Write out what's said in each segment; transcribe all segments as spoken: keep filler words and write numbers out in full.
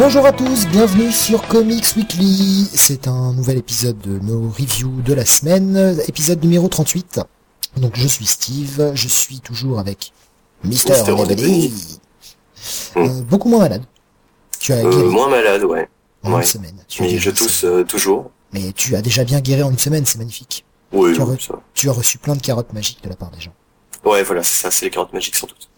Bonjour à tous, bienvenue sur Comics Weekly. C'est un nouvel épisode de nos reviews de la semaine, épisode numéro trente-huit. Donc je suis Steve, je suis toujours avec Mister Rodebody. Euh, beaucoup moins malade. Tu as guéri. Euh, moins malade, ouais. En ouais. une semaine. Tu Mais je tousse euh, toujours. Mais tu as déjà bien guéri en une semaine, c'est magnifique. Oui, tu, as oui, re- ça. tu as reçu plein de carottes magiques de la part des gens. Ouais, voilà, c'est ça, c'est les carottes magiques sans doute.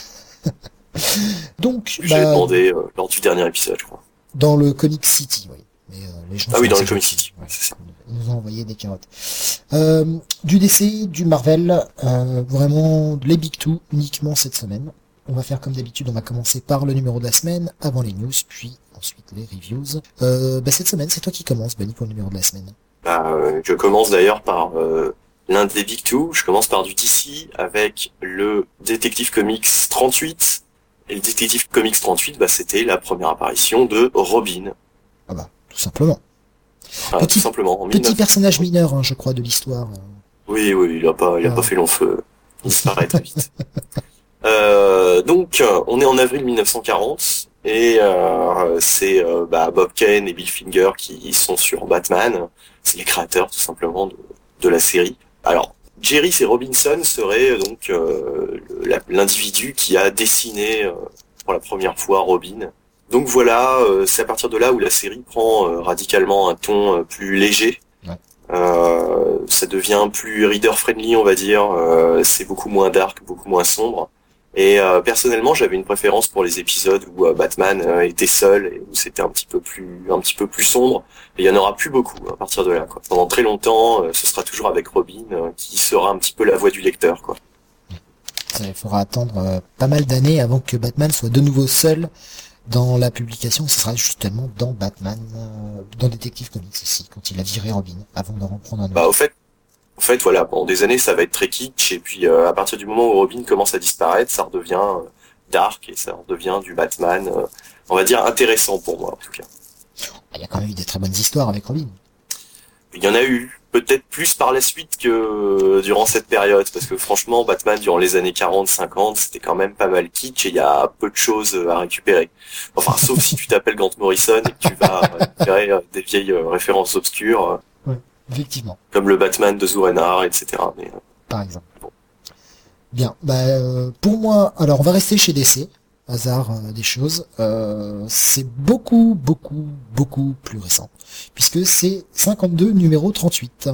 Donc, J'ai bah, demandé euh, lors du dernier épisode, je crois. dans le Comic City, oui. Mais euh, les gens Ah oui, sont dans le assez Comic gentils. City, ouais, c'est ça. Ils nous ont envoyé des carottes. Euh, du D C, du Marvel, euh, vraiment les Big Two uniquement cette semaine. On va faire comme d'habitude, on va commencer par le numéro de la semaine, avant les news, puis ensuite les reviews. Euh, bah cette semaine, c'est toi qui commences, Benny, pour le numéro de la semaine. Bah, euh, je commence d'ailleurs par euh, l'un des Big Two. Je commence par du D C avec le Detective Comics trente-huit. Et le Detective Comics trente-huit, bah, c'était la première apparition de Robin. Ah bah, tout simplement. Ah, Petit- tout simplement. En Petit dix-neuf personnage mineur, hein, je crois, de l'histoire. Oui, oui, il a pas, il a Ah. pas fait long feu. Il disparaît très vite. Euh, donc, euh, on est en avril mille neuf cent quarante et euh, c'est euh, bah, Bob Kane et Bill Finger qui sont sur Batman. C'est les créateurs tout simplement de, de la série. Alors, Jerry C. Robinson serait euh, donc euh, le- la- l'individu qui a dessiné euh, pour la première fois Robin. Donc voilà, euh, c'est à partir de là où la série prend euh, radicalement un ton euh, plus léger. Ouais. Euh, ça devient plus reader-friendly, on va dire. Euh, c'est beaucoup moins dark, beaucoup moins sombre. Et euh, personnellement, j'avais une préférence pour les épisodes où euh, Batman euh, était seul et où c'était un petit peu plus, un petit peu plus sombre. Et il y en aura plus beaucoup à partir de là, quoi. Pendant très longtemps, euh, ce sera toujours avec Robin, euh, qui sera un petit peu la voix du lecteur, quoi. Ça, il faudra attendre euh, pas mal d'années avant que Batman soit de nouveau seul dans la publication. Ce sera justement dans Batman, euh, dans Detective Comics aussi, quand il a viré Robin, avant d'en reprendre un autre. Bah, au fait, au fait, voilà, pendant des années, ça va être très kitsch. Et puis, euh, à partir du moment où Robin commence à disparaître, ça redevient euh, dark et ça redevient du Batman, euh, on va dire intéressant pour moi, en tout cas. Il y a quand même eu des très bonnes histoires avec Robin. Il y en a eu, peut-être plus par la suite que euh, durant cette période, parce que franchement, Batman, durant les années quarante cinquante, c'était quand même pas mal kitsch et il y a peu de choses euh, à récupérer. Enfin, sauf si tu t'appelles Grant Morrison et que tu vas récupérer euh, des vieilles euh, références obscures, euh, Effectivement, comme le Batman de Zourenard, et cetera. Mais, euh, par exemple. Bien, bah euh, pour moi, alors on va rester chez D C, hasard euh, des choses. Euh, c'est beaucoup, beaucoup, beaucoup plus récent, puisque c'est cinquante-deux numéro trente-huit.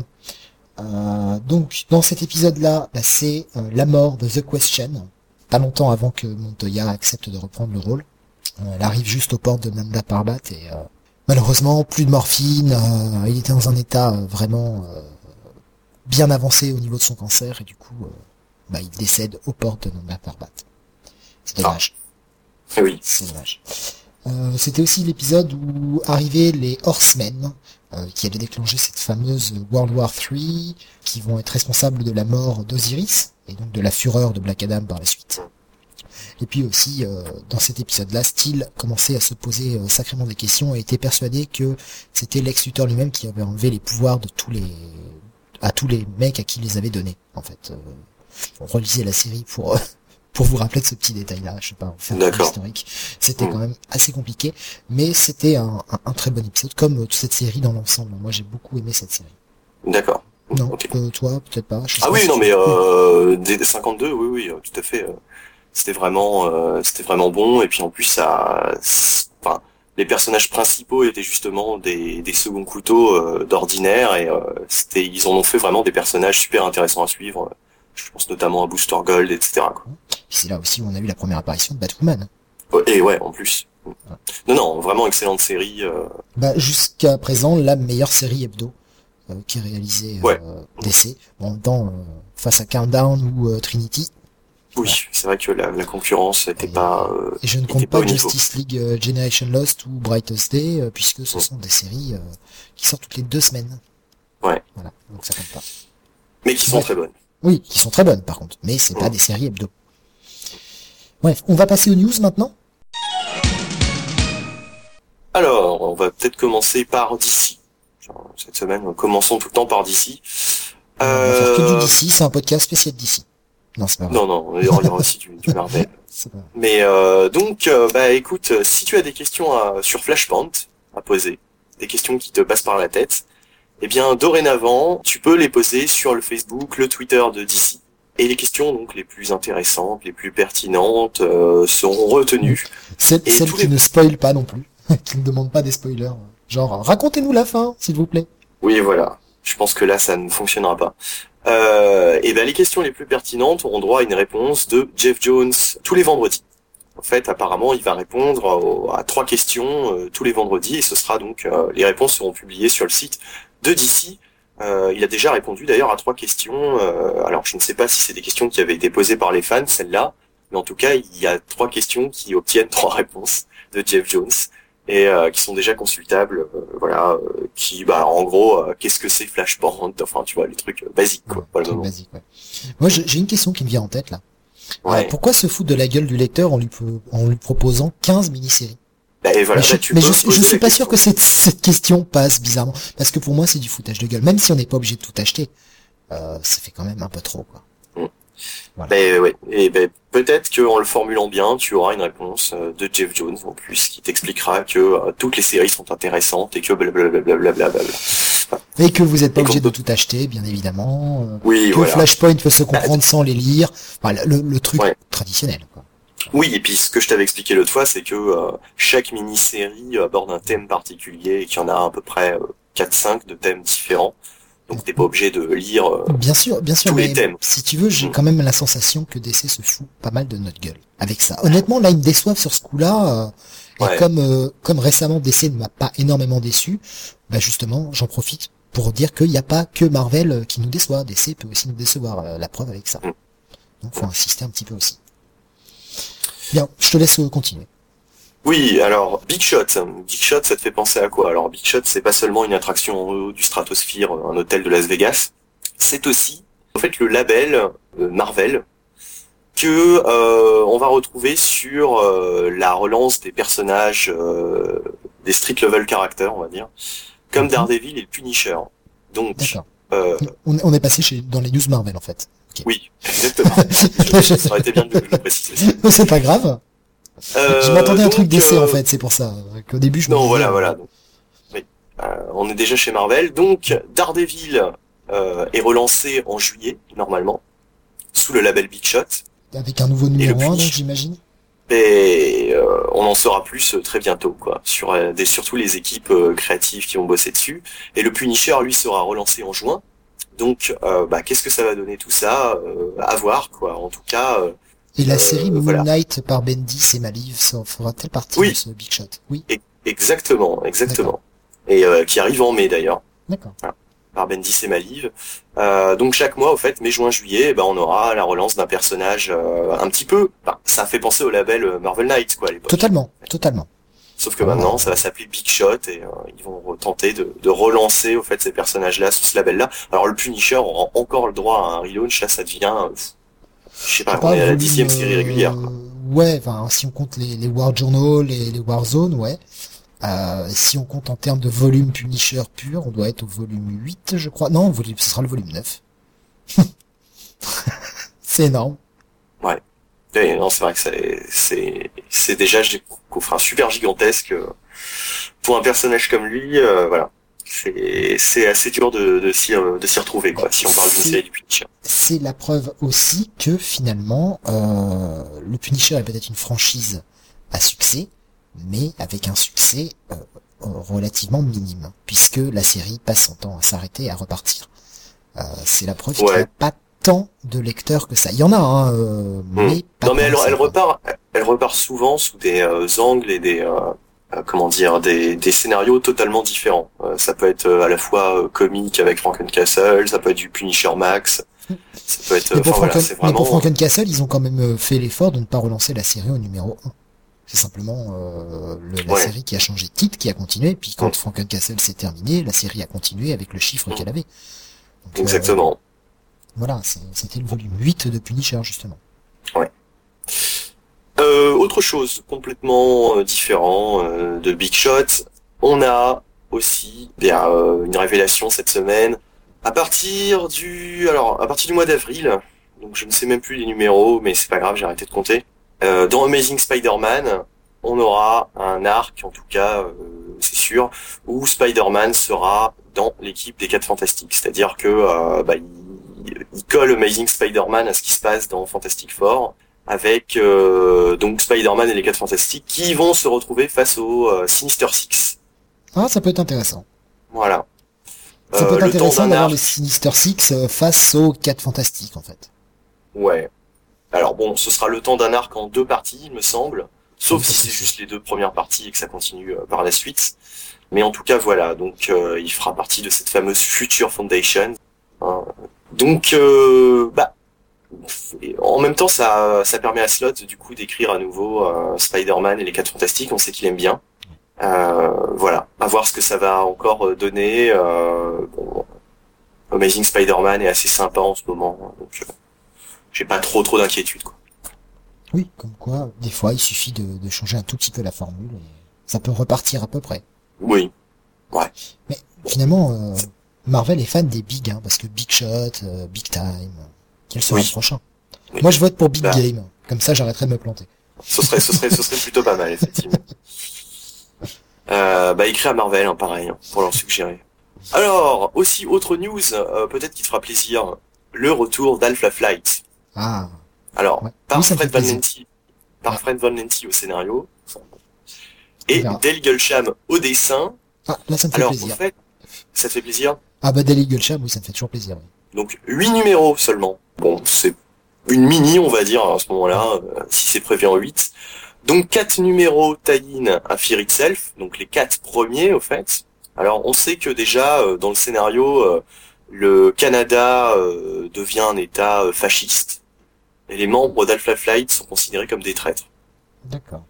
Euh, donc dans cet épisode-là, bah, c'est euh, la mort de The Question, pas longtemps avant que Montoya accepte de reprendre le rôle. Euh, elle arrive juste aux portes de Nanda Parbat et euh, malheureusement plus de morphine. Euh, il était dans un état euh, vraiment euh, bien avancé au niveau de son cancer et du coup, euh, bah, il décède aux portes de Nanda Parbat. C'est dommage. ah, oui. C'est dommage. Euh, c'était aussi l'épisode où arrivaient les Horsemen, euh, qui allaient déclencher cette fameuse World War trois, qui vont être responsables de la mort d'Osiris, et donc de la fureur de Black Adam par la suite. Et puis aussi, euh, dans cet épisode-là, Steel commençait à se poser euh, sacrément des questions et était persuadé que c'était Lex Luthor lui-même qui avait enlevé les pouvoirs de tous les à tous les mecs à qui il les avait donnés. En fait, euh, on relisait la série pour euh, pour vous rappeler de ce petit détail-là. Je sais pas, faire un D'accord. historique. C'était Mm. quand même assez compliqué, mais c'était un, un, un très bon épisode, comme euh, toute cette série dans l'ensemble. Moi, j'ai beaucoup aimé cette série. D'accord. Non, Ok. euh, toi, peut-être pas. Je sais Ah pas oui, si non, tu- mais euh, des cinquante-deux, oui, oui, euh, tout à fait. euh, C'était vraiment, euh, c'était vraiment bon. Et puis en plus, ça, c'est- enfin, les personnages principaux étaient justement des, des seconds couteaux euh, d'ordinaire et euh, c'était, ils en ont fait vraiment des personnages super intéressants à suivre. Je pense notamment à Booster Gold, et cetera, quoi. Puis c'est là aussi où on a eu la première apparition de Batwoman. Et ouais, en plus. Non, non, vraiment excellente série. euh, Bah, jusqu'à présent, la meilleure série hebdo euh, qui est réalisée euh, Ouais. D C. Bon, en même temps, euh, face à Countdown ou euh, Trinity. Oui, c'est vrai que la, la concurrence n'était Et- pas. euh, Et je ne était compte pas pas au niveau. Justice League euh, Generation Lost ou Brightest Day, euh, puisque ce Mm. sont des séries euh, qui sortent toutes les deux semaines. Ouais. Voilà, donc ça compte pas. Mais qui sont Ouais. très bonnes. Oui, qui sont très bonnes par contre, mais c'est pas Mm. des séries hebdo. Bref, on va passer aux news maintenant. Alors, on va peut-être commencer par D C. Genre, cette semaine, commençons tout le temps par D C. On va faire que du Euh, D C, c'est un podcast spécial D C. Non, c'est pas vrai. Non, non, il y aura aussi du, du Marvel. C'est pas vrai. Mais euh, donc, euh, bah écoute, si tu as des questions à, sur Flashpoint à poser, des questions qui te passent par la tête, eh bien dorénavant, tu peux les poser sur le Facebook, le Twitter de D C. Et les questions donc les plus intéressantes, les plus pertinentes euh, seront retenues. Celles, Et celles tous qui les- ne spoilent pas non plus, qui ne demandent pas des spoilers. Genre, racontez-nous la fin, s'il vous plaît. Oui, voilà. Je pense que là, ça ne fonctionnera pas. Euh, et ben les questions les plus pertinentes auront droit à une réponse de Jeff Jones tous les vendredis. En fait, apparemment, il va répondre au- à trois questions euh, tous les vendredis et ce sera donc euh, les réponses seront publiées sur le site de D C. Euh, il a déjà répondu d'ailleurs à trois questions. Euh, alors, je ne sais pas si c'est des questions qui avaient été posées par les fans, celles-là, mais en tout cas, il y a trois questions qui obtiennent trois réponses de Jeff Jones et euh, qui sont déjà consultables. Euh, voilà, euh, qui, bah, en gros, euh, qu'est-ce que c'est Flashpoint? Enfin, tu vois, les trucs euh, basiques, quoi. Ouais, pour le truc moment. basique, ouais. Moi, j'ai j'ai une question qui me vient en tête, là. Ouais. Euh, pourquoi se foutre de la gueule du lecteur en lui, pro- en lui proposant quinze mini-séries? Bah, et voilà, mais bah, je, tu mais peux je, suis- je poser suis la pas question. sûr que cette, cette question passe bizarrement. Parce que pour moi, c'est du foutage de gueule. Même si on n'est pas obligé de tout acheter, euh, ça fait quand même un peu trop, quoi. Ben ouais, et ben peut-être qu'en le formulant bien, tu auras une réponse euh, de Jeff Jones en plus qui t'expliquera que euh, toutes les séries sont intéressantes et que blablabla. Blablabla. Et que vous n'êtes pas Et obligé qu'on de tout acheter, bien évidemment. euh, Oui, que voilà. Flashpoint peut se comprendre sans les lire. Enfin, le, le truc Ouais. traditionnel, quoi. Oui, et puis ce que je t'avais expliqué l'autre fois, c'est que euh, chaque mini-série aborde un thème particulier et qu'il y en a à peu près euh, quatre cinq de thèmes différents. Donc t'es pas obligé de lire euh, Bien sûr, bien sûr, tous mais les thèmes. si tu veux, j'ai Mm. quand même la sensation que D C se fout pas mal de notre gueule avec ça. Honnêtement, là, ils me déçoivent sur ce coup-là. euh, et Ouais. comme euh, comme récemment D C ne m'a pas énormément déçu, bah justement, j'en profite pour dire qu'il n'y a pas que Marvel euh, qui nous déçoit. D C peut aussi nous décevoir. euh, la preuve avec ça. Mm. Donc, faut insister un petit peu aussi. Bien, je te laisse euh, continuer. Oui, alors Big Shot, Big Shot, ça te fait penser à quoi? Alors Big Shot, c'est pas seulement une attraction en haut du Stratosphere, un hôtel de Las Vegas, c'est aussi en fait le label euh, Marvel que euh, on va retrouver sur euh, la relance des personnages euh, des street level characters, on va dire, comme Mhm. Daredevil et le Punisher. Donc, D'accord. euh, On, on est passé chez dans les news Marvel en fait. Ok. oui, exactement. Je- Ça aurait été bien de le préciser. C'est pas grave. Euh, je m'attendais à un truc donc, D C euh, en fait, c'est pour ça euh, qu'au début je me Non, disais, voilà, euh, voilà. Donc, oui. Euh, on est déjà chez Marvel. Donc, Daredevil euh, est relancé en juillet, normalement, sous le label Big Shot. avec un nouveau numéro un, donc Punisher. j'imagine. Et euh, on en saura plus euh, très bientôt, quoi, sur euh, des, surtout les équipes euh, créatives qui ont bossé dessus. Et le Punisher, lui, sera relancé en juin. Donc, euh, bah, qu'est-ce que ça va donner tout ça euh, à voir, quoi. En tout cas, euh, Et la Euh, série Moon voilà. Knight par Bendis et Maliv, ça fera-t-elle partie Oui. de ce Big Shot? Oui, e- exactement, exactement. Et euh, qui arrive en mai d'ailleurs. d'accord. Par Bendis et Maliv. Euh, donc chaque mois, au fait, mai, juin, juillet, eh ben, on aura la relance d'un personnage euh, un petit peu. Enfin, ça fait penser au label euh, Marvel Knights, quoi, à l'époque. Totalement, totalement. Sauf que Oh. maintenant, ça va s'appeler Big Shot et euh, ils vont tenter de, de relancer, au fait, ces personnages-là sous ce label-là. Alors le Punisher aura encore le droit à un relaunch. Là, ça devient, euh, je sais pas, Je sais on est à la volume, dixième série euh, régulière, quoi. Ouais, enfin, si on compte les, les War Journal et les War Zone, ouais. Euh, si on compte en termes de volume Punisher pur, on doit être au volume huit, je crois. Non, volume, ce sera le volume neuf. C'est énorme. Et non, c'est vrai que c'est, c'est, c'est déjà gé- enfin, super gigantesque euh, pour un personnage comme lui. Euh, voilà, c'est, c'est assez dur de, de s'y, euh, de s'y retrouver, quoi. Si on parle d'une C'est- série du Punisher. C'est la preuve aussi que finalement, euh, le Punisher est peut-être une franchise à succès, mais avec un succès euh, euh, relativement minime, puisque la série passe son temps à s'arrêter et à repartir. Euh, c'est la preuve qu'il n'y a Ouais. pas tant de lecteurs que ça. Il y en a, hein, euh, mais pas Non, mais tant elle, que ça, elle quoi. repart, elle repart souvent sous des euh, angles et des, euh, euh, comment dire, des, des scénarios totalement différents. Euh, ça peut être euh, à la fois euh, comique avec Frankencastle, ça peut être du Punisher Max, ça peut être, Mais euh, pour, enfin voilà, Franken- c'est mais pour vraiment. Frankencastle, ils ont quand même euh, fait l'effort de ne pas relancer la série au numéro un. C'est simplement euh, le- la Ouais. série qui a changé de titre, qui a continué, puis quand Mm. Frankencastle s'est terminé, la série a continué avec le chiffre Mm. qu'elle avait. Donc, euh, Exactement. voilà, c'est- c'était le volume huit de Punisher, justement. Euh, autre chose complètement euh, différent euh, de Big Shot, on a aussi bien, euh, une révélation cette semaine. À partir du, alors à partir du mois d'avril, donc je ne sais même plus les numéros, mais c'est pas grave, j'ai arrêté de compter. Euh, dans Amazing Spider-Man, on aura un arc, en tout cas, euh, c'est sûr, où Spider-Man sera dans l'équipe des Quatre Fantastiques. C'est-à-dire que euh, bah, il, il colle Amazing Spider-Man à ce qui se passe dans Fantastic Four, avec euh, donc Spider-Man et les Quatre Fantastiques qui vont se retrouver face au euh, Sinister Six. Ah, ça peut être intéressant. Voilà. Ça peut Euh, être intéressant d'avoir arc... les Sinister Six euh, face aux Quatre Fantastiques, en fait. Ouais. Alors bon, ce sera le temps d'un arc en deux parties, il me semble. Sauf Oui, si c'est c'est juste les deux premières parties et que ça continue euh, par la suite. Mais en tout cas, voilà. Donc, euh, il fera partie de cette fameuse Future Foundation. Hein. Donc, euh, bah, en même temps, ça, ça permet à Slott, du coup, d'écrire à nouveau euh, Spider-Man et les Quatre Fantastiques. On sait qu'il aime bien. Euh, voilà. À voir ce que ça va encore donner. Euh, bon, Amazing Spider-Man est assez sympa en ce moment. Donc, euh, j'ai pas trop trop d'inquiétude, quoi. Oui, comme quoi, des fois, il suffit de, de changer un tout petit peu la formule et ça peut repartir à peu près. Oui. Ouais. Mais finalement, euh, Marvel est fan des big, hein, parce que Big Shot, euh, Big Time, quel sera Oui. le prochain? Oui. Moi, je vote pour Big Bah. Game. Comme ça, j'arrêterai de me planter. Ce serait, ce serait, ce serait plutôt pas mal, effectivement. Euh, bah, écrit à Marvel, hein, pareil, hein, pour leur suggérer. Alors, aussi, autre news, euh, peut-être qui te fera plaisir, le retour d'Alpha Flight. Ah, Alors, ouais. par Oui, ça me Fred fait Van plaisir. Lenti, par Ouais. Fred Van Lenti au scénario, On et verra. Dale Gulsham au dessin. Ah, là, ça me fait Alors, en plaisir. fait, ça te fait plaisir. Ah bah, Daily Gulcham, oui, ça me fait toujours plaisir. Oui. Donc, huit numéros seulement. Bon, c'est une mini, on va dire, à ce moment-là, euh, si c'est prévu en huit. Donc, quatre numéros tie-in à Fear Itself, donc les quatre premiers, au fait. Alors, on sait que déjà, euh, dans le scénario, euh, le Canada euh, devient un État euh, fasciste. Et les membres d'Alpha Flight sont considérés comme des traîtres. D'accord.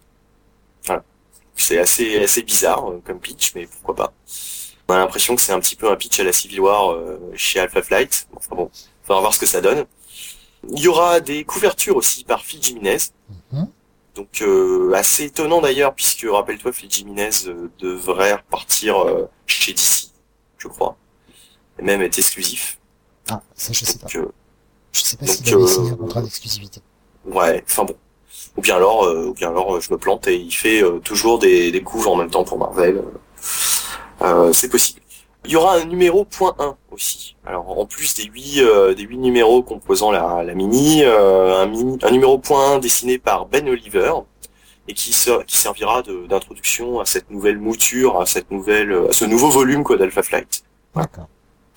C'est assez assez bizarre euh, comme pitch, mais pourquoi pas. On a l'impression que c'est un petit peu un pitch à la Civil War euh, chez Alpha Flight. Enfin bon, faudra voir ce que ça donne. Il y aura des couvertures aussi par Phil Jimenez. Mhm. Donc euh, assez étonnant d'ailleurs, puisque rappelle-toi, Phil Jimenez euh, devrait repartir euh, chez D C, je crois. Et même être exclusif. Ah, ça, je sais pas. Donc euh, Je sais pas donc, s'il avait euh, signé un contrat d'exclusivité. ouais, enfin bon. Ou bien alors, euh, ou bien alors, euh, je me plante et il fait euh, toujours des, des couves en même temps pour Marvel. Euh, c'est possible. Il y aura un numéro point un aussi. Alors en plus des huit euh, des huit numéros composant la, la mini, euh, un mini, un numéro point un dessiné par Ben Oliver et qui ser- qui servira de- d'introduction à cette nouvelle mouture, à cette nouvelle, à ce nouveau volume quoi d'Alpha Flight. Voilà. D'accord.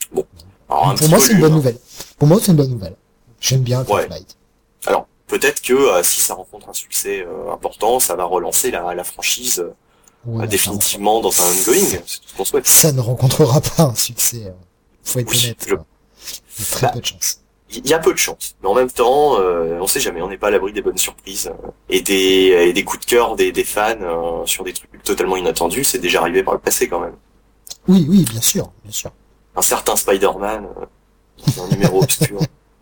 Alors un Donc, petit pour moi, c'est une volume, bonne hein. nouvelle. Pour moi, c'est une bonne nouvelle. J'aime bien Alpha Ouais. Flight. Alors peut-être que euh, si ça rencontre un succès euh, important, ça va relancer la, la franchise euh, Ouais, non, définitivement dans un ongoing. C'est tout ce qu'on souhaite. ça ne rencontrera pas un succès. euh, Faut être Oui, honnête. je- quoi. Il y a très Bah, peu de chance. Il y a peu de chance, mais en même temps, euh, on sait jamais, on n'est pas à l'abri des bonnes surprises euh, et des et des coups de cœur des, des fans euh, sur des trucs totalement inattendus. C'est déjà arrivé par le passé quand même. Oui, oui, bien sûr, bien sûr. Un certain Spider-Man, euh, qui est un numéro obscur.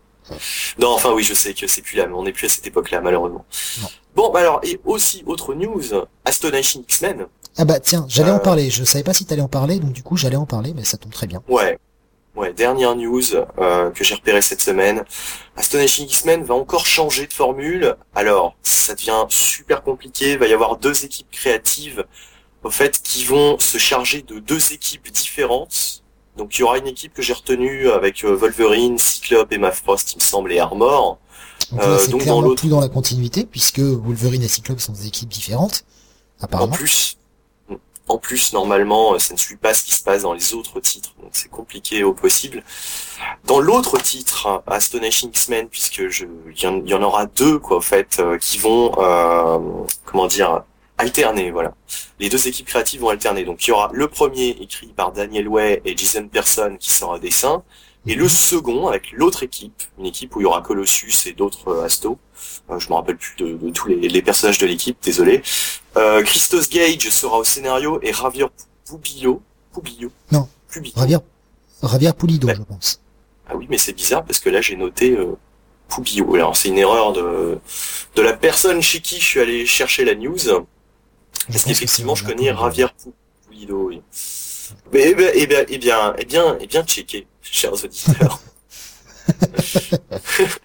Non, enfin oui, je sais que c'est plus là, mais on n'est plus à cette époque-là, malheureusement. Non. Bon, bah alors, et aussi autre news, Astonishing X-Men. Ah bah tiens, j'allais Euh, en parler. Je savais pas si t'allais en parler, donc du coup j'allais en parler, mais ça tombe très bien. Ouais. Ouais, dernière news euh, que j'ai repérée cette semaine. Astonishing X-Men va encore changer de formule. Alors, ça devient super compliqué. Il va y avoir deux équipes créatives, au fait, qui vont se charger de deux équipes différentes. Donc, il y aura une équipe que j'ai retenue avec euh, Wolverine, Cyclope, Emma Frost, il me semble, et Armor. Donc Euh, là, c'est donc dans clairement l'autre- plus dans la continuité, puisque Wolverine et Cyclope sont des équipes différentes, En apparemment. plus, en plus, normalement, euh, ça ne suit pas ce qui se passe dans les autres titres, donc c'est compliqué au possible. Dans l'autre titre, hein, Astonishing X-Men, puisque je, il y, en- il y en aura deux, quoi, au fait, euh, qui vont, euh, comment dire, alterner, voilà. Les deux équipes créatives vont alterner. Donc il y aura le premier écrit par Daniel Way et Jason Person qui sera au dessin, et le second avec l'autre équipe, une équipe où il y aura Colossus et d'autres euh, Asto. Euh, je me rappelle plus de, de tous les, les personnages de l'équipe, désolé. Euh, Christos Gage sera au scénario et Javier Pubillo, Pubillo, Non. Pubillo. Javier, Javier Pulido, Ouais. je pense. Ah oui, mais c'est bizarre parce que là j'ai noté euh, Pubillo. Alors c'est une erreur de de la personne chez qui je suis allé chercher la news. Je Parce pense que qu'effectivement, c'est je connais Javier Javier Pulido. Oui. Mais eh bien, eh bien, eh bien, eh bien, eh bien, checké, chers auditeurs.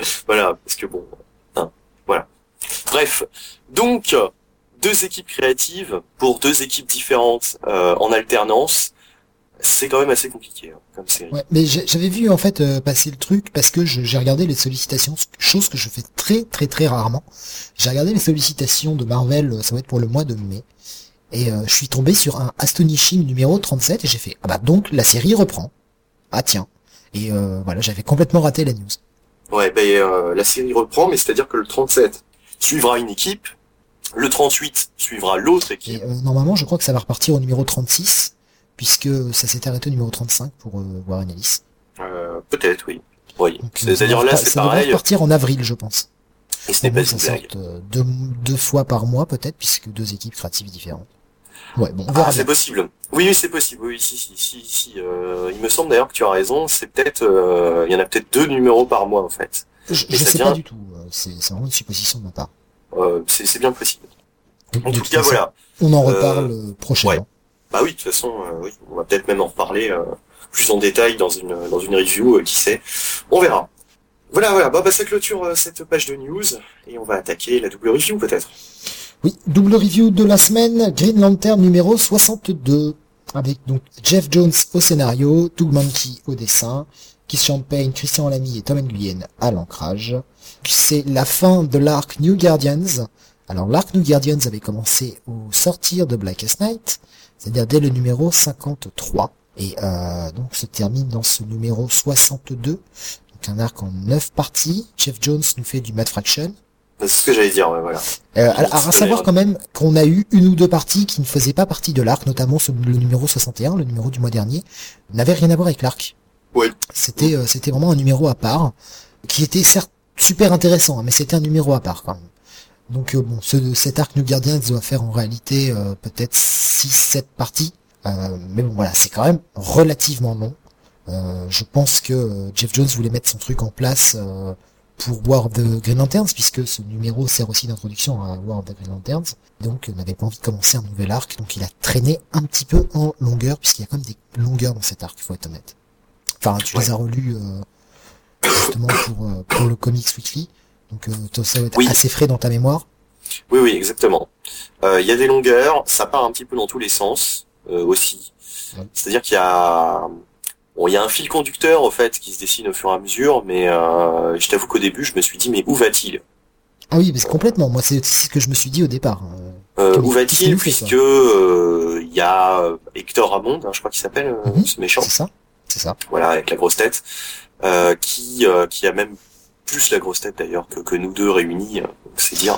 Voilà, parce que bon, hein, voilà. Bref, donc deux équipes créatives pour deux équipes différentes euh, en alternance, c'est quand même assez compliqué hein, comme série. Ouais, mais j'ai- j'avais vu en fait euh, passer le truc parce que je- j'ai regardé les sollicitations, ce- chose que je fais très très très rarement. J'ai regardé les sollicitations de Marvel, euh, ça va être pour le mois de mai, et euh, je suis tombé sur un Astonishing numéro trente-sept et j'ai fait ah bah donc la série reprend. Ah tiens. Et euh, voilà, j'avais complètement raté la news. Ouais, ben euh, la série reprend, mais c'est-à-dire que le trente-sept suivra une équipe, le trente-huit suivra l'autre équipe. Et euh, normalement, je crois que ça va repartir au numéro trente-six, puisque ça s'est arrêté au numéro trente-cinq pour euh, Warren Ellis. Euh, peut-être, oui. Oui. Donc, euh, C'est-à-dire ça là, va- c'est ça devrait pareil. repartir en avril, je pense. Et ce Au n'est pas moins, ça une blague. sorte euh, deux, deux fois par mois, peut-être, puisque deux équipes créatives différentes. Ouais, bon, on verra Ah, c'est bien. possible. Oui, oui, c'est possible. Oui, si, si, si, si. Euh, il me semble d'ailleurs que tu as raison. C'est peut-être, euh, il y en a peut-être deux numéros par mois en fait. Je, Et je ça sais vient- pas du tout. euh, C'est c'est vraiment une supposition de ma part. Euh, c'est c'est bien possible. Oui, En de tout toute cas, façon, voilà. on en Euh, reparle euh, prochainement. Bah oui, de toute façon, euh, oui, on va peut-être même en reparler euh, plus en détail dans une dans une review, euh, qui sait. On verra. Voilà, voilà. Bah, bah ça clôture euh, cette page de news et on va attaquer la double review peut-être. Oui, double review de la semaine, Green Lantern numéro soixante-deux, avec donc Jeff Jones au scénario, Doug Mahnke au dessin, Keith Champagne, Christian Lamy et Tom Nguyen à l'ancrage. C'est la fin de l'arc New Guardians. Alors l'arc New Guardians avait commencé au sortir de Blackest Night, c'est-à-dire dès le numéro cinquante-trois, et euh, donc se termine dans ce numéro soixante-deux, donc un arc en neuf parties. Jeff Jones nous fait du Mad Fraction. C'est ce que j'allais dire, ouais, voilà. Euh, alors, à savoir quand même qu'on a eu une ou deux parties qui ne faisaient pas partie de l'arc, notamment ce- le numéro soixante et un, le numéro du mois dernier, n'avait rien à voir avec l'arc. Oui. C'était euh, c'était vraiment un numéro à part, qui était certes super intéressant, hein, mais c'était un numéro à part quand même. Donc euh, bon, ce, cet arc New Guardians doit faire en réalité euh, peut-être six sept parties, euh, mais bon voilà, c'est quand même relativement long. Euh, je pense que euh, Jeff Jones voulait mettre son truc en place euh, pour War of the Green Lanterns, puisque ce numéro sert aussi d'introduction à War of the Green Lanterns, donc euh, n'avait pas envie de commencer un nouvel arc, donc il a traîné un petit peu en longueur, puisqu'il y a quand même des longueurs dans cet arc, faut être honnête. Enfin, tu Ouais. les as relus euh, justement pour, euh, pour le Comics Weekly, donc euh, ça va être Oui. assez frais dans ta mémoire. Oui, oui, exactement. Euh, Il y a des longueurs, ça part un petit peu dans tous les sens euh, aussi. Ouais. C'est-à-dire qu'il y a, bon, il y a un fil conducteur au fait qui se dessine au fur et à mesure, mais euh, je t'avoue qu'au début, je me suis dit mais où va-t-il? Ah oui, parce que complètement, moi c'est c'est ce que je me suis dit au départ. hein. Euh, Qu'est-ce où qu'il va-t-il nous fait, puisque quoi. euh, il y a euh, Hector Hammond, hein, je crois qu'il s'appelle euh, Mhm. ce méchant, C'est ça, c'est ça. voilà, avec la grosse tête, euh, qui euh, qui a même plus la grosse tête d'ailleurs que que nous deux réunis, euh, donc c'est dire.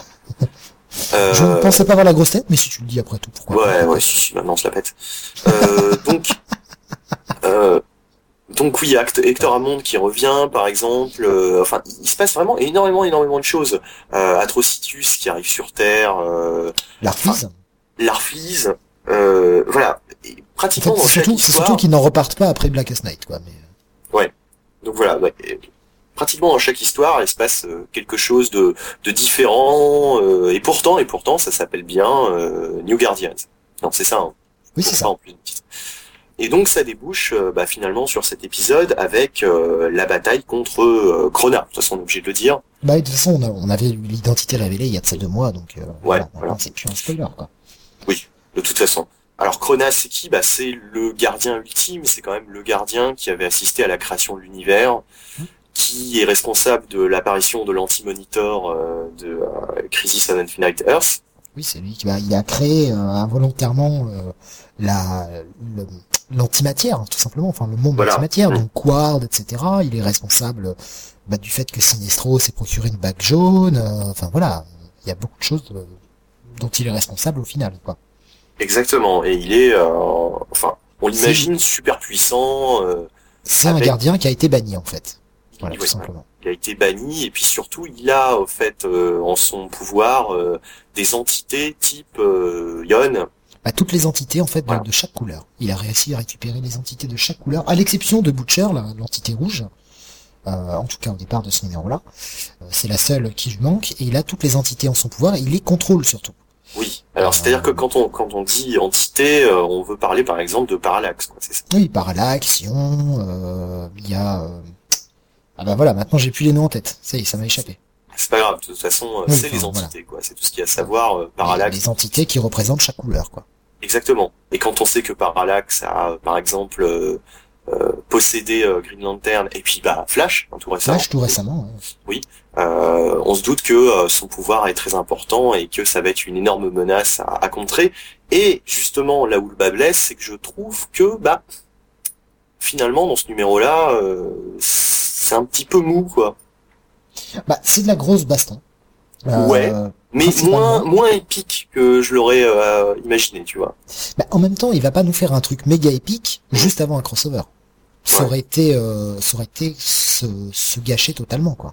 Euh, Je ne pensais pas avoir la grosse tête, mais si tu le dis après tout, pourquoi Ouais, pas. ouais, si, si, maintenant on se la pète. Euh, donc, euh, donc oui, Act- Hector Hammond qui revient, par exemple. euh, enfin, il se passe vraiment énormément, énormément de choses. Euh, Atrocitus qui arrive sur Terre, euh, L'Arfise. Larfleeze, euh, voilà. Et En pratiquement fait, dans c'est chaque surtout, c'est histoire. surtout qu'ils n'en repartent pas après Blackest Night, quoi. Mais Donc voilà, ouais, et pratiquement dans chaque histoire, il se passe euh, quelque chose de, de différent. euh, et pourtant, et pourtant, ça s'appelle bien euh, New Guardians. Non, c'est ça. Hein. oui, Pour c'est ça ça. en plus du titre. Et donc ça débouche euh, bah, finalement sur cet épisode avec euh, la bataille contre euh, Krona. De toute façon on est obligé de le dire. Bah, de toute façon, on, a- on avait eu l'identité révélée il y a de ça deux mois, donc euh, voilà, voilà. maintenant, c'est plus un spoiler, quoi. Oui, de toute façon. Alors Krona c'est qui? Bah c'est le gardien ultime, c'est quand même le gardien qui avait assisté à la création de l'univers, qui est responsable de l'apparition de l'anti-monitor euh, de euh, Crisis on Infinite Earth. Oui, c'est lui qui va, il a créé euh, involontairement euh, la le- l'antimatière, tout simplement, enfin le monde Voilà. d'antimatière, Mmh. donc Quard, et cetera. Il est responsable bah, du fait que Sinestro s'est procuré une bague jaune, euh, enfin voilà, il y a beaucoup de choses euh, dont il est responsable au final, quoi. Exactement. Et il est, euh, enfin, on l'imagine super puissant. Euh, C'est un Avec- gardien qui a été banni en fait, voilà, il- tout ouais, simplement. il a été banni et puis surtout il a au fait euh, en son pouvoir euh, des entités type euh, Yon. Bah, toutes les entités en fait de, Voilà. de chaque couleur. Il a réussi à récupérer les entités de chaque couleur, à l'exception de Butcher, la- l'entité rouge. Euh, en tout cas au départ de ce numéro-là, Euh, c'est la seule qui lui manque et il a toutes les entités en son pouvoir et il les contrôle surtout. Oui. Alors c'est-à-dire que quand on quand on dit entité, euh, on veut parler par exemple de Parallax, quoi. C'est ça. Oui, Parallax, Ion, euh, il y a euh, Ah bah voilà, maintenant j'ai plus les noms en tête. Ça y est, ça m'a échappé. C'est pas grave, de toute façon, euh, Oui, c'est les enfin, entités, quoi. C'est tout ce qu'il y a à savoir. Euh, Les, Parallax, les entités qui représentent chaque couleur, quoi. exactement. Et quand on sait que Parallax a, euh, par exemple, euh, euh, possédé euh, Green Lantern et puis bah Flash, hein, tout récemment. Flash tout récemment. Ouais. Oui, euh, on se doute que euh, son pouvoir est très important et que ça va être une énorme menace à, à contrer. Et justement, là où le bas blesse, c'est que je trouve que bah finalement dans ce numéro-là, euh, c'est un petit peu mou, quoi. Bah c'est de la grosse baston. Euh, Ouais, mais moins moins épique que je l'aurais euh, imaginé, tu vois. Bah, en même temps, il va pas nous faire un truc méga épique Mmh. juste avant un crossover. Ça Ouais. aurait été, euh, ça aurait été se, se gâcher totalement, quoi.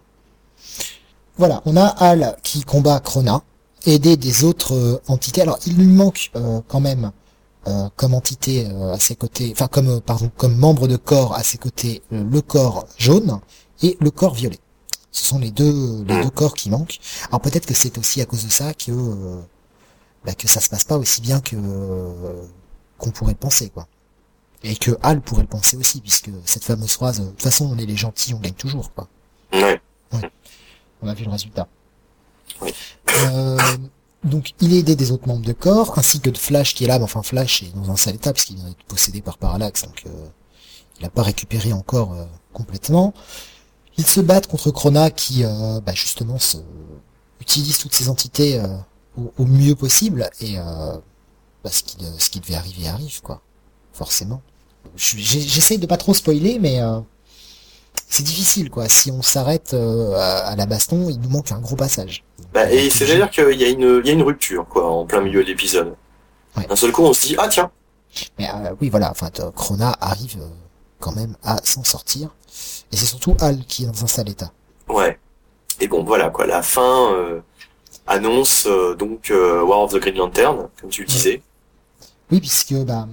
Voilà, on a Hal qui combat Krona, aidé des autres euh, entités. Alors, il lui manque euh, quand même euh, comme entité euh, à ses côtés, enfin comme euh, pardon, comme membre de corps à ses côtés, euh, le corps jaune et le corps violet. Ce sont les deux les Mmh. deux corps qui manquent. Alors peut-être que c'est aussi à cause de ça que euh, bah, que ça se passe pas aussi bien que euh, qu'on pourrait le penser, quoi. Et que Hal pourrait le penser aussi, puisque cette fameuse phrase, de toute façon, on est les gentils, on gagne toujours, quoi. Ouais. On a vu le résultat. Oui. Euh, donc, il est aidé des autres membres de corps, ainsi que de Flash qui est là, mais enfin, Flash est dans un sale état, puisqu'il est possédé par Parallax, donc euh, il n'a pas récupéré encore euh, complètement. Ils se battent contre Krona, qui, euh, bah, justement, se, utilise toutes ces entités euh, au, au mieux possible, et euh, bah, ce, qui, ce qui devait arriver arrive, quoi. Forcément. J'essaye de pas trop spoiler, mais euh, c'est difficile, quoi. Si on s'arrête euh, à, à la baston, il nous manque un gros passage. Bah, et Donc, c'est-à-dire qu'il y a une, il y a une rupture, quoi, en plein milieu de l'épisode. Ouais. D'un seul coup, on se dit, ah tiens. Mais euh, oui, voilà. Enfin, Krona arrive euh, quand même à s'en sortir, et c'est surtout Hal qui est dans un sale état. Ouais. Et bon, voilà, quoi. La fin euh, annonce euh, donc euh, War of the Green Lantern, comme tu le disais. Oui, puisque bah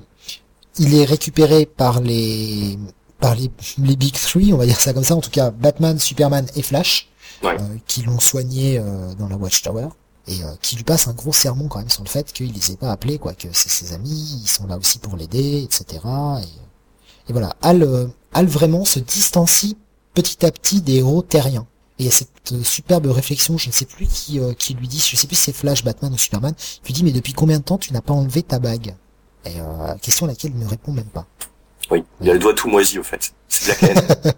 il est récupéré par les par les, les Big Three, on va dire ça comme ça, en tout cas Batman, Superman et Flash, Ouais. euh, qui l'ont soigné euh, dans la Watchtower, et euh, qui lui passe un gros sermon quand même sur le fait qu'il les ait pas appelés, quoi, que c'est ses amis, ils sont là aussi pour l'aider, et cetera. Et, et voilà, Hal, euh, Hal vraiment se distancie petit à petit des héros terriens. Et il y a cette euh, superbe réflexion, je ne sais plus qui, euh, qui lui dit, je sais plus si c'est Flash, Batman ou Superman, qui lui dit mais depuis combien de temps tu n'as pas enlevé ta bague? Et euh, question à laquelle il ne répond même pas. Oui, il a le doigt tout moisi, au fait. C'est de la canne.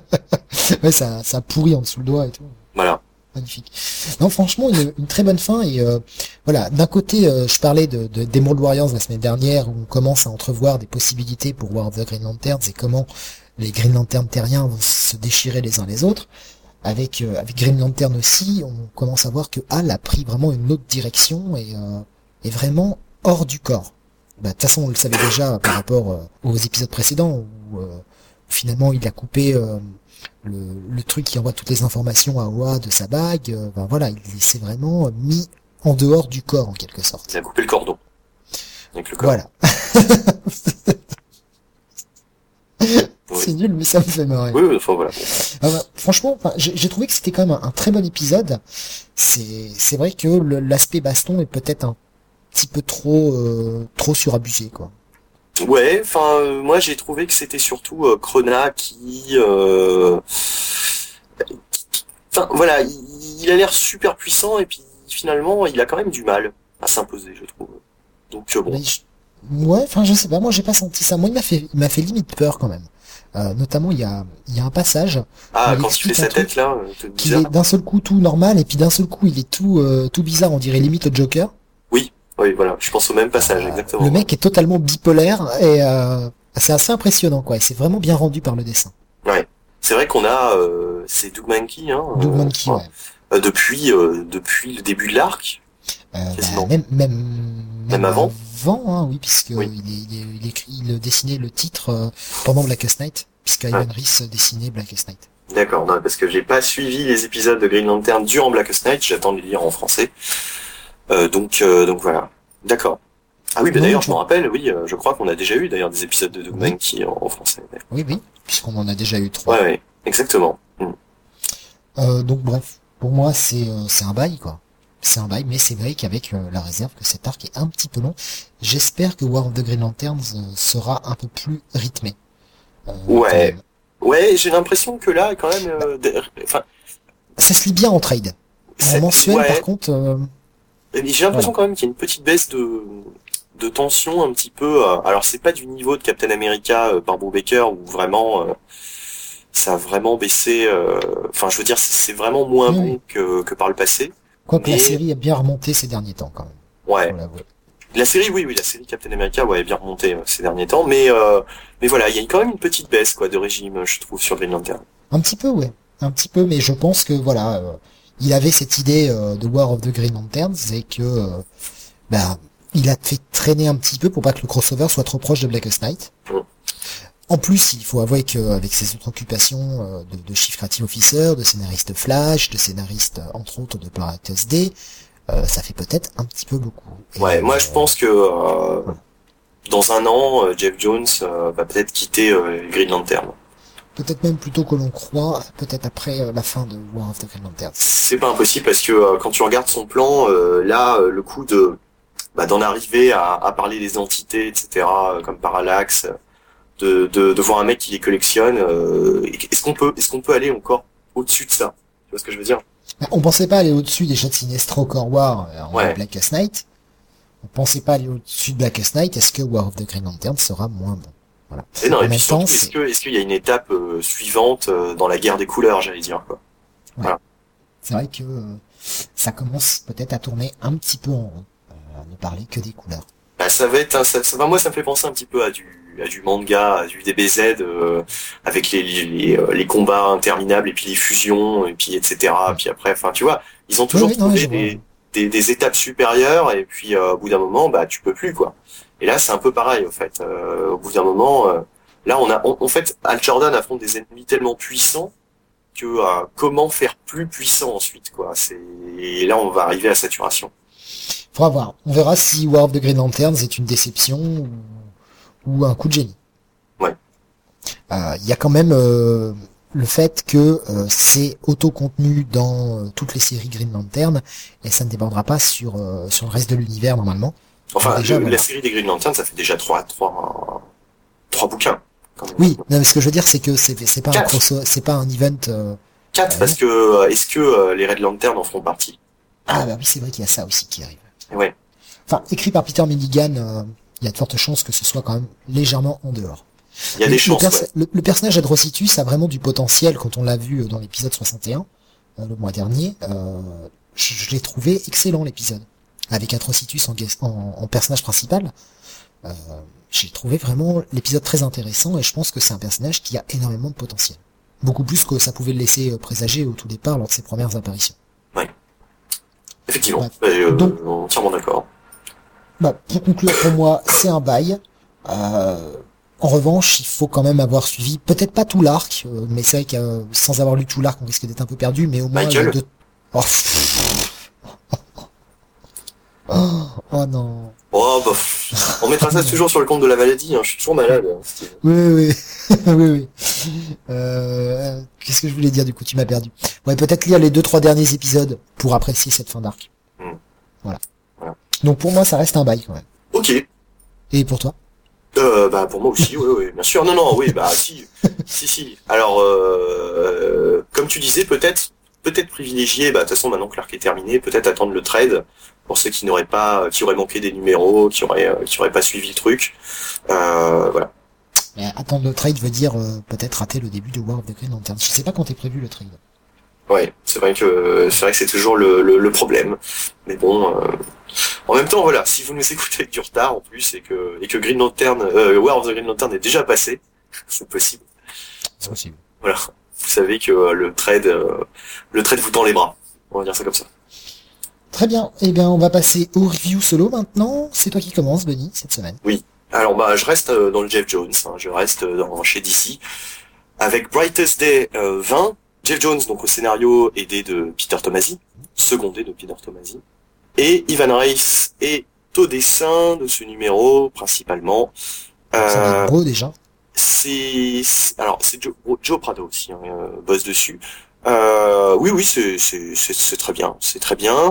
Ouais, ça, ça pourrit en dessous le doigt et tout. Voilà. Magnifique. Non, franchement, une, une très bonne fin. Et euh, voilà, d'un côté, euh, je parlais de, de d'Emerald Warriors la semaine dernière, où on commence à entrevoir des possibilités pour War of the Green Lanterns et comment les Green Lanterns terriens vont se déchirer les uns les autres. Avec euh, avec Green Lantern aussi, on commence à voir que Hal a pris vraiment une autre direction et euh, est vraiment hors du corps. Bah, de toute façon, on le savait déjà par rapport euh, aux épisodes précédents où euh, finalement il a coupé euh, le, le truc qui envoie toutes les informations à Oa de sa bague. Euh, ben voilà, il s'est vraiment mis en dehors du corps en quelque sorte. Il a coupé le cordon. Avec le corps. Voilà. C'est nul, mais ça me fait marrer. Oui, oui, enfin voilà. Ah bah, franchement, enfin, j'ai j'ai trouvé que c'était quand même un, un très bon épisode. C'est c'est vrai que le- l'aspect baston est peut-être un petit peu trop euh, trop surabusé, quoi. Ouais, enfin, euh, moi j'ai trouvé que c'était surtout euh, Krona qui... euh, Enfin, voilà, il, il a l'air super puissant et puis finalement, il a quand même du mal à s'imposer, je trouve. Donc euh, bon. Mais je- Ouais, enfin je sais pas, moi j'ai pas senti ça. Moi il m'a fait il m'a fait limite peur quand même. Euh, notamment il y a il y a un passage Ah, il quand il fait explique sa un truc tête là, euh, tout qui bizarre. est d'un seul coup tout normal et puis d'un seul coup il est tout euh, tout bizarre, on dirait limite le Joker. Oui, oui, voilà, je pense au même passage, Euh, exactement. Le mec est totalement bipolaire et euh, c'est assez impressionnant, quoi. Et c'est vraiment bien rendu par le dessin. Ouais. C'est vrai qu'on a... Euh, c'est Doug Mankey, hein. Doug euh, Mankey, ouais. euh, depuis, euh, depuis le début de l'arc. Euh, Quasiment. bah, même, même, Même avant avant, hein, oui, puisque Oui. il, est, il, est, il, écrit, il dessinait le titre euh, pendant Blackest Night, puisque Ivan Reis dessinait Blackest Night. D'accord, non, parce que j'ai pas suivi les épisodes de Green Lantern durant Blackest Night, j'attends de les lire en français. Euh, donc, euh, donc voilà. D'accord. Ah oui, bah Oui, d'ailleurs, je- je me rappelle, oui, euh, je crois qu'on a déjà eu d'ailleurs des épisodes de Doug Oui. Mankey en, en français. Oui, oui, puisqu'on en a déjà eu trois. Ouais, ouais, exactement. Mm. Euh, donc bref, pour moi c'est euh, c'est un bail, quoi. C'est un bail, mais c'est vrai qu'avec euh, la réserve que cet arc est un petit peu long, j'espère que War of the Green Lanterns euh, sera un peu plus rythmé. Euh, Ouais. quand même. Ouais, j'ai l'impression que là, quand même, euh, de- enfin, Ça se lit bien en trade. En c'est- mensuel, par ouais, contre, euh, j'ai l'impression voilà. quand même qu'il y a une petite baisse de, de tension un petit peu. euh, Alors, c'est pas du niveau de Captain America euh, par Brubaker où vraiment euh, ça a vraiment baissé. euh, Enfin, je veux dire, c'est c'est vraiment moins Oui, oui. bon que que par le passé. Quoique la Mais série a bien remonté ces derniers temps, quand même. Faut ouais, l'avouer. la série, oui, oui, la série Captain America, ouais, est bien remontée euh, ces derniers temps. Mais euh, mais voilà, il y a quand même une petite baisse quoi de régime, je trouve, sur Green Lantern. Un petit peu, ouais. Un petit peu, mais je pense que, voilà, euh, il avait cette idée euh, de War of the Green Lanterns et que, euh, bah, il a fait traîner un petit peu pour pas que le crossover soit trop proche de Blackest Night. Mm. En plus, il faut avouer qu'avec ses autres occupations euh, de, de Chief Creative Officer, de scénariste Flash, de scénariste, euh, entre autres, de Planet S D, euh, ça fait peut-être un petit peu beaucoup. Et, Ouais, moi je euh, pense que euh, voilà. dans un an, euh, Jeff Jones euh, va peut-être quitter euh, Green Lantern. Peut-être même plutôt que l'on croit, peut-être après euh, la fin de War of the Green Lanterns. C'est pas impossible parce que euh, quand tu regardes son plan, euh, là, euh, le coup de bah, d'en arriver à, à parler des entités, et cetera, euh, comme Parallax, de, de, de voir un mec qui les collectionne, euh, est-ce qu'on peut, est-ce qu'on peut aller encore au-dessus de ça? Tu vois ce que je veux dire? Bah, on pensait pas aller au-dessus déjà de Sinestro Core War euh, en Ouais. Blackest Night. On pensait pas aller au-dessus de Blackest Night. Est-ce que War of the Green Lantern sera moins bon? Voilà. Et non, En et puis même temps, surtout, est-ce c'est, que, est-ce qu'il y a une étape euh, suivante euh, dans la guerre des couleurs, j'allais dire quoi. ouais, Voilà. c'est vrai que euh, ça commence peut-être à tourner un petit peu en rond, euh, à ne parler que des couleurs. Bah, ça va être, un, ça, ça- enfin, moi, ça me fait penser un petit peu à du, à du manga, à du D B Z, euh, avec les, les, les, euh, les combats interminables et puis les fusions et puis et cetera. Ouais. Puis après, enfin, tu vois, ils ont Oui, toujours oui, non, mais trouvé je vois. des, des, des étapes supérieures et puis euh, au bout d'un moment, bah, tu peux plus quoi. Et là, c'est un peu pareil au fait. Euh, au bout d'un moment, euh, là, on a, on- en fait, Hal Jordan affronte des ennemis tellement puissants que euh, comment faire plus puissant ensuite quoi. C'est et là, on va arriver à saturation. Faudra voir. On verra si War of the Green Lanterns est une déception ou, ou un coup de génie. Ouais. Euh, Il y a quand même euh, le fait que euh, c'est auto-contenu dans euh, toutes les séries Green Lantern et ça ne débordera pas sur euh, sur le reste de l'univers normalement. Donc Enfin, déjà le- la voilà. série des Green Lantern, ça fait déjà trois, trois, trois bouquins. Quand même. Oui, non, mais ce que je veux dire c'est que c'est c'est pas un Quatre. crossover, c'est pas un event. Euh, Quatre, euh, parce que euh, est-ce que euh, les Red Lantern en feront partie? Ah bah oui, c'est vrai qu'il y a ça aussi qui arrive. Ouais. Enfin, écrit par Peter Milligan, euh, il y a de fortes chances que ce soit quand même légèrement en dehors. Il y a Le, des le, chances, perso- ouais. le- le personnage Adrocitus a vraiment du potentiel quand on l'a vu euh, dans l'épisode soixante et un, euh, le mois dernier. Euh, je je l'ai trouvé excellent l'épisode. Avec Atrocitus en, guest- en, en personnage principal. Euh, j'ai trouvé vraiment l'épisode très intéressant et je pense que c'est un personnage qui a énormément de potentiel. Beaucoup plus que ça pouvait le laisser euh, présager au tout départ lors de ses premières apparitions. Effectivement. Bref. Euh, Donc, entièrement d'accord. bah, pour conclure, pour moi, c'est un bail. Euh, en revanche, il faut quand même avoir suivi, peut-être pas tout l'arc, euh, mais c'est vrai que euh, sans avoir lu tout l'arc, on risque d'être un peu perdu, mais au moins Michael les deux... Oh, pff. oh, oh non. Oh, bah, pff, on mettra ça toujours sur le compte de la maladie, hein. Je suis toujours malade. hein, Steve. Oui, oui, oui, oui, oui. Euh, qu'est-ce que je voulais dire du coup, tu m'as perdu. Ouais, peut-être lire les deux, trois derniers épisodes pour apprécier cette fin d'arc. Hmm. Voilà. Voilà. Donc pour moi, ça reste un bail quand même. Ok. Et pour toi? Euh, bah pour moi aussi, oui, oui, bien sûr. Non, non, oui, bah si, si, si. Alors, euh, comme tu disais, peut-être, peut-être privilégier. Bah de toute façon, maintenant que l'arc est terminé, peut-être attendre le trade pour ceux qui n'auraient pas, qui auraient manqué des numéros, qui auraient, euh, qui auraient pas suivi le truc. Euh, voilà. Mais attendre le trade veut dire euh, peut-être rater le début de War of the Green Lantern. Je sais pas quand est prévu le trade. Ouais, c'est vrai que c'est vrai que c'est toujours le, le, le problème. Mais bon, euh, en même temps, voilà, si vous nous écoutez avec du retard en plus et que et que Green Lantern, euh, War of the Green Lantern est déjà passé, c'est possible. C'est possible. Voilà, vous savez que euh, le trade, euh, le trade vous tend les bras. On va dire ça comme ça. Très bien. Eh bien, on va passer au review solo maintenant. C'est toi qui commence, Benny, cette semaine. Oui. Alors bah, je reste euh, dans le Jeff Jones. Hein, je reste dans chez D C avec Brightest Day euh, vingt. Jeff Jones donc au scénario aidé de Peter Tomasi, secondé de Peter Tomasi, et Ivan Reis est au dessin de ce numéro principalement. Ça va Euh, être beau déjà. c'est c'est- alors c'est Joe, Joe Prado aussi, hein, euh, bosse dessus. Euh, oui oui c'est c'est c'est c'est très bien, c'est très bien.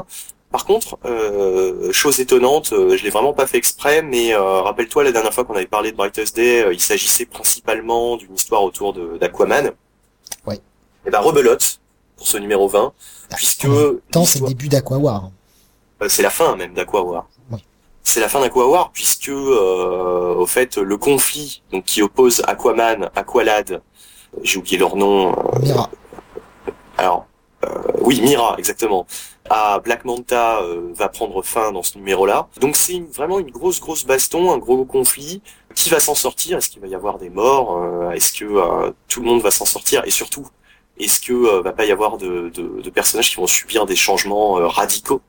Par contre, euh, chose étonnante, euh, je l'ai vraiment pas fait exprès, mais euh, rappelle-toi la dernière fois qu'on avait parlé de Brightest Day, euh, il s'agissait principalement d'une histoire autour de d'Aquaman. Ouais. Et ben rebelote pour ce numéro vingt, Bah, puisque en même temps, c'est le l'histoire- début d'Aquawar. euh, c'est la fin même d'Aqua Oui. C'est la fin d'Aqua puisque euh, au fait le conflit donc qui oppose Aquaman, Aqualad, j'ai oublié leur nom. euh, Mira. Alors euh, oui, Mira exactement. À Black Manta euh, va prendre fin dans ce numéro-là. Donc c'est une- vraiment une grosse grosse baston, un gros conflit. Qui va s'en sortir? Est-ce qu'il va y avoir des morts? Euh, Est-ce que euh, tout le monde va s'en sortir? Et surtout, est-ce que euh, va pas y avoir de, de, de personnages qui vont subir des changements euh, radicaux?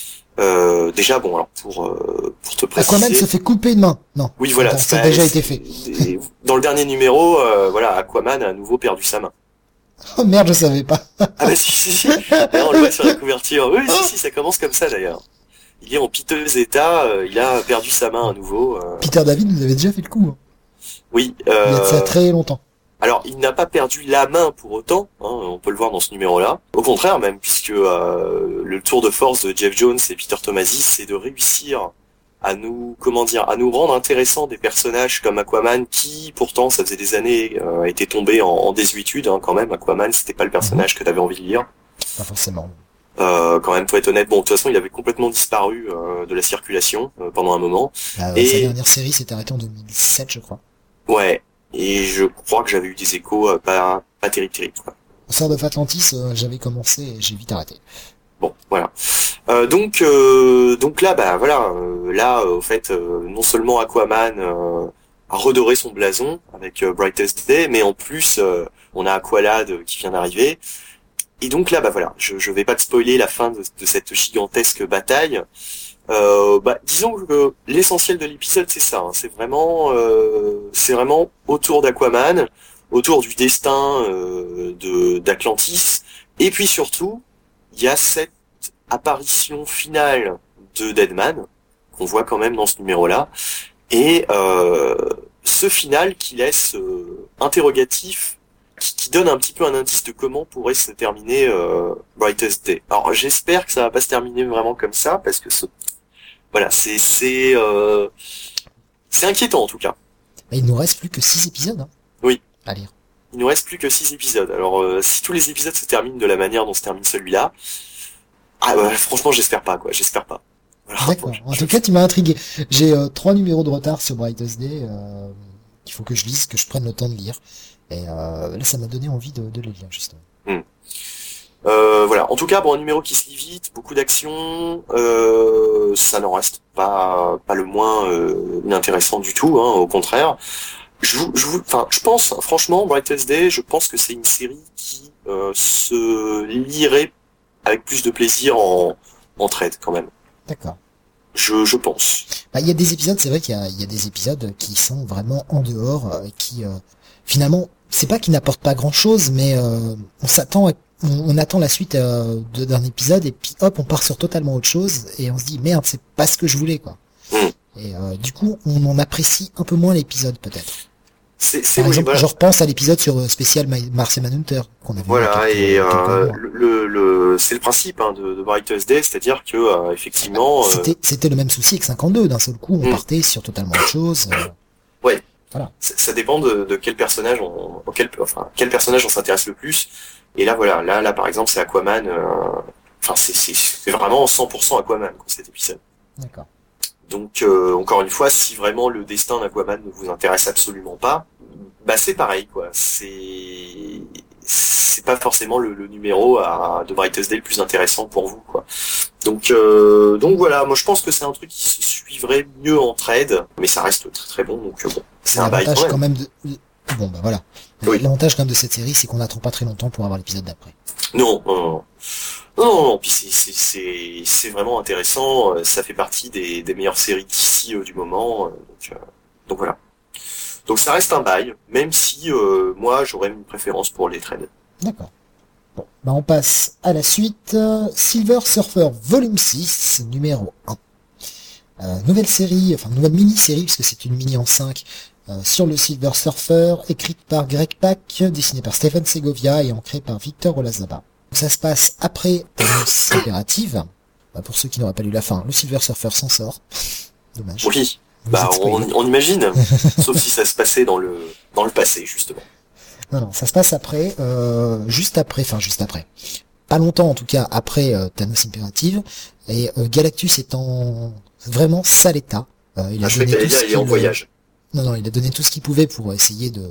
Euh, déjà, bon, alors pour euh, pour te préciser, Aquaman se fait couper une main. Non. oui, voilà, Attends, ça a bah, déjà c'est- été fait. et dans le dernier numéro, euh, voilà, Aquaman a à nouveau perdu sa main. Oh merde, je savais pas. Ah bah si, si, si. D'ailleurs, on le voit sur la couverture. Oui, si, si, ça commence comme ça d'ailleurs. Il est en piteux état, euh, il a perdu sa main à nouveau. euh, Peter David nous avait déjà fait le coup. Hein. Oui. Il y a de ça Euh, très longtemps. alors, il n'a pas perdu la main pour autant, hein, on peut le voir dans ce numéro-là. Au contraire même, puisque euh, le tour de force de Jeff Jones et Peter Tomasi, c'est de réussir à nous, comment dire, à nous rendre intéressants des personnages comme Aquaman, qui pourtant, ça faisait des années, euh, était tombé en, en désuétude, hein, quand même. Aquaman, c'était pas le personnage que t'avais envie de lire. Pas forcément. Euh, quand même, faut être honnête. Bon, de toute façon, il avait complètement disparu euh, de la circulation euh, pendant un moment. Bah, Et- Sa dernière série s'est arrêtée en deux mille sept, je crois. Ouais. Et je crois que j'avais eu des échos euh, pas pas terribles, terribles, quoi. Sword of Atlantis, euh, j'avais commencé et j'ai vite arrêté. Bon, voilà. Euh, donc, euh, donc là, bah voilà, euh, là, euh, au fait, euh, non seulement Aquaman euh, a redoré son blason avec euh, Brightest Day, mais en plus, euh, on a Aqualad euh, qui vient d'arriver. Et donc là, bah voilà, je, je vais pas te spoiler la fin de, de cette gigantesque bataille. Euh, bah, disons que l'essentiel de l'épisode, c'est ça. Hein, c'est vraiment, euh, c'est vraiment autour d'Aquaman, autour du destin euh, de d'Atlantis, et puis surtout, il y a cette apparition finale de Deadman qu'on voit quand même dans ce numéro-là, et euh, ce final qui laisse euh, interrogatif, qui, qui donne un petit peu un indice de comment pourrait se terminer euh, Brightest Day. Alors j'espère que ça va pas se terminer vraiment comme ça, parce que ce, voilà, c'est c'est euh, c'est inquiétant en tout cas. Bah, il nous reste plus que six épisodes. Hein, Oui. à lire. Il nous reste plus que six épisodes. Alors euh, si tous les épisodes se terminent de la manière dont se termine celui-là, ah bah, franchement j'espère pas quoi, j'espère pas. Voilà. D'accord. Bon, En je- tout cas, tu m'as intrigué. J'ai euh, trois numéros de retard sur Brightest Day euh, qu'il faut que je lise, que je prenne le temps de lire. Et euh, là, ça m'a donné envie de, de les lire, justement. Euh, voilà. En tout cas, bon, un numéro qui se lit vite, beaucoup d'action, euh, ça n'en reste pas pas le moins euh, inintéressant du tout, hein, au contraire. Je vous, je vous, enfin, je pense, franchement, Brightest Day, je pense que c'est une série qui euh, se lirait avec plus de plaisir en en trade quand même. D'accord. Je je pense. Bah, il y a des épisodes, c'est vrai qu'il y a, il y a des épisodes qui sont vraiment en dehors, euh, qui euh, finalement, c'est pas qu'ils n'apportent pas grand-chose, mais euh, on s'attend, à- on, on attend la suite euh, de- d'un épisode et puis hop, on part sur totalement autre chose et on se dit merde, c'est pas ce que je voulais quoi. Mm. Et euh, du coup, on en apprécie un peu moins l'épisode peut-être. C'est c'est Par oui, exemple, voilà. je repense à l'épisode sur euh, spécial Ma- Martian Manhunter qu'on avait vu Voilà, il y et a quelques- quelques euh, mois. le, le c'est le principe hein, de, de Brightest Day, c'est-à-dire que euh, effectivement, euh, C'était c'était le même souci que cinquante-deux, d'un seul coup, on Mm. partait sur totalement autre chose. euh, ça ça dépend de, de quel personnage on, auquel, enfin, quel personnage on s'intéresse le plus. Et là, voilà, là, là, par exemple, c'est Aquaman. euh, Enfin, c'est c'est c'est vraiment cent pour cent Aquaman quoi, cet épisode. D'accord. Donc, euh, encore une fois, si vraiment le destin d'Aquaman ne vous intéresse absolument pas, bah c'est pareil quoi. C'est c'est pas forcément le, le numéro à, de Brightest Day le plus intéressant pour vous quoi. Donc euh, donc voilà, moi je pense que c'est un truc qui se suivrait mieux en trade, mais ça reste très très bon donc euh, bon, c'est un bail L'avantage quand quand même. même de... Bon bah voilà. Oui. L'avantage quand même de cette série, c'est qu'on n'attend pas très longtemps pour avoir l'épisode d'après. Non, non, non, non, non, non, puis c'est c'est c'est c'est vraiment intéressant. euh, Ça fait partie des des meilleures séries d'ici euh, du moment. euh, Donc euh, donc voilà. Donc ça reste un bail, même si euh, moi j'aurais une préférence pour les trades. D'accord. Bon, bah on passe à la suite. Euh, Silver Surfer Volume six, numéro un. Euh, nouvelle série, enfin nouvelle mini-série, puisque c'est une mini en cinq, euh, sur le Silver Surfer, écrite par Greg Pak, dessinée par Stephen Segovia et ancrée par Victor Olazaba. Ça se passe après Annonce Impérative, bah, pour ceux qui n'auraient pas lu la fin, le Silver Surfer s'en sort. Dommage. Oui, Vous bah êtes on, spoilé. on imagine, sauf si ça se passait dans le dans le passé justement. Non, non, ça se passe après, euh, juste après, enfin juste après. Pas longtemps en tout cas après euh, Thanos Imperative, et euh, Galactus est en vraiment sale état. Euh, il a Ah, je croyais donné que t'allais tout dire ce il est en qu'il voyage. non non, il a donné tout ce qu'il pouvait pour essayer de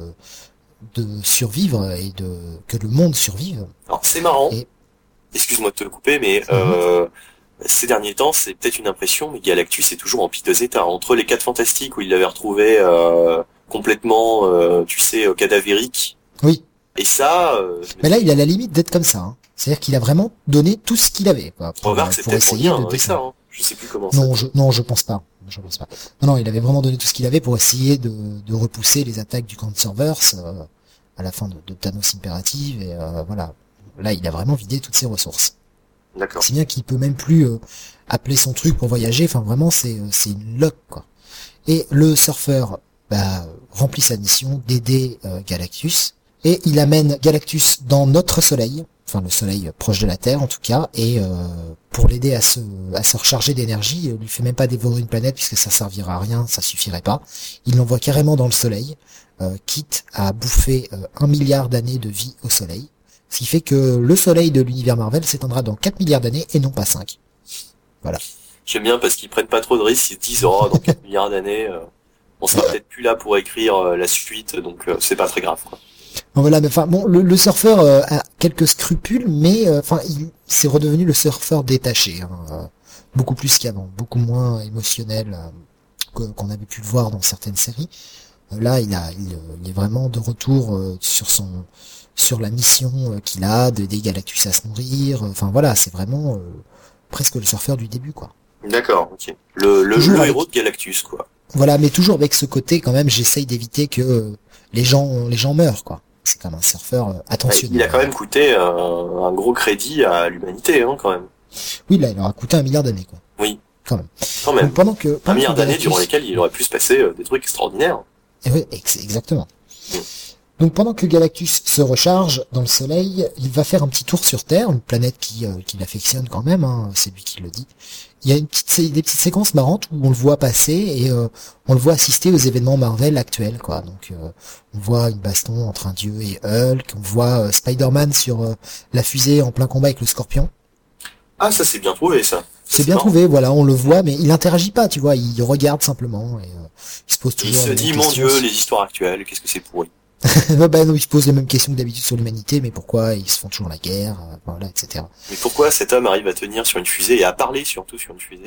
de survivre et de que le monde survive. Alors c'est marrant, Et excuse-moi de te couper, mais Mhm. euh, ces derniers temps, c'est peut-être une impression, mais Galactus est toujours en piteux état. Entre les quatre fantastiques où il l'avait retrouvé euh, complètement, euh, tu sais, euh, cadavérique, oui, et ça, euh, je me mais là dis, il a la limite d'être comme ça. Hein. C'est-à-dire qu'il a vraiment donné tout ce qu'il avait quoi, pour, remarque, c'est pour peut-être en essayer lien de avec ça. Hein. Je sais plus comment ça. non, je non, je pense pas. Je pense pas. Non, non, il avait vraiment donné tout ce qu'il avait pour essayer de, de repousser les attaques du Cancerverse euh, à la fin de, de Thanos Imperative et euh, voilà. Là, il a vraiment vidé toutes ses ressources. D'accord. Si bien qu'il peut même plus euh, appeler son truc pour voyager. Enfin, vraiment, c'est euh, c'est une loque quoi. Et le surfeur bah, remplit sa mission d'aider euh, Galactus et il amène Galactus dans notre Soleil, enfin le Soleil proche de la Terre en tout cas, et euh, pour l'aider à se à se recharger d'énergie, il lui fait même pas dévorer une planète puisque ça servira à rien, ça suffirait pas. Il l'envoie carrément dans le Soleil, euh, quitte à bouffer euh, un milliard d'années de vie au Soleil. Ce qui fait que le Soleil de l'univers Marvel s'éteindra dans quatre milliards d'années et non pas cinq. Voilà. J'aime bien parce qu'ils prennent pas trop de risques, ils se disent, oh, dans quatre milliards d'années, euh, on sera peut-être plus là pour écrire euh, la suite, donc euh, c'est pas très grave, quoi. Bon, voilà, mais enfin bon, le, le surfeur euh, a quelques scrupules, mais euh, enfin il c'est redevenu le surfeur détaché, hein, euh, beaucoup plus qu'avant, beaucoup moins émotionnel euh, que- qu'on avait pu le voir dans certaines séries. Euh, là, il a, il, euh, il est vraiment de retour euh, sur son, sur la mission euh, qu'il a d'aider Galactus à se nourrir. euh, Enfin voilà, c'est vraiment euh, presque le surfeur du début, quoi. D'accord, ok. Le, le, Toujours le avec- héros de Galactus, quoi. Voilà, mais toujours avec ce côté quand même, j'essaye d'éviter que euh, les gens, les gens meurent, quoi. C'est comme un surfeur euh, Ouais, attentionné. il a quand même coûté un, un gros crédit à l'humanité, hein, quand même. Oui, là, il leur a coûté un milliard d'années, quoi. Oui, Quand même. quand même. Donc, pendant que, pendant Un milliard que d'années Galactus- durant lesquelles il aurait pu se passer euh, des trucs extraordinaires. Eh oui, ex- exactement. Donc pendant que Galactus se recharge dans le Soleil, il va faire un petit tour sur Terre, une planète qui, euh, qui l'affectionne quand même, hein, c'est lui qui le dit. Il y a une petite, sé- des petites séquences marrantes où on le voit passer et euh, on le voit assister aux événements Marvel actuels, quoi. Donc euh, on voit une baston entre un dieu et Hulk, on voit euh, Spider-Man sur euh, la fusée en plein combat avec le Scorpion. Ah, ça c'est bien trouvé, ça. Ça, C'est bien marrant. trouvé, voilà, on le voit, mais il interagit pas, tu vois, il regarde simplement et euh, il se pose Il toujours se les dit, mêmes mon questions. Dieu, les histoires actuelles, qu'est-ce que c'est pourri. bah, bah non, il se pose les mêmes questions que d'habitude sur l'humanité, mais pourquoi ils se font toujours la guerre, euh, voilà, et cetera. Mais pourquoi cet homme arrive à tenir sur une fusée et à parler surtout sur une fusée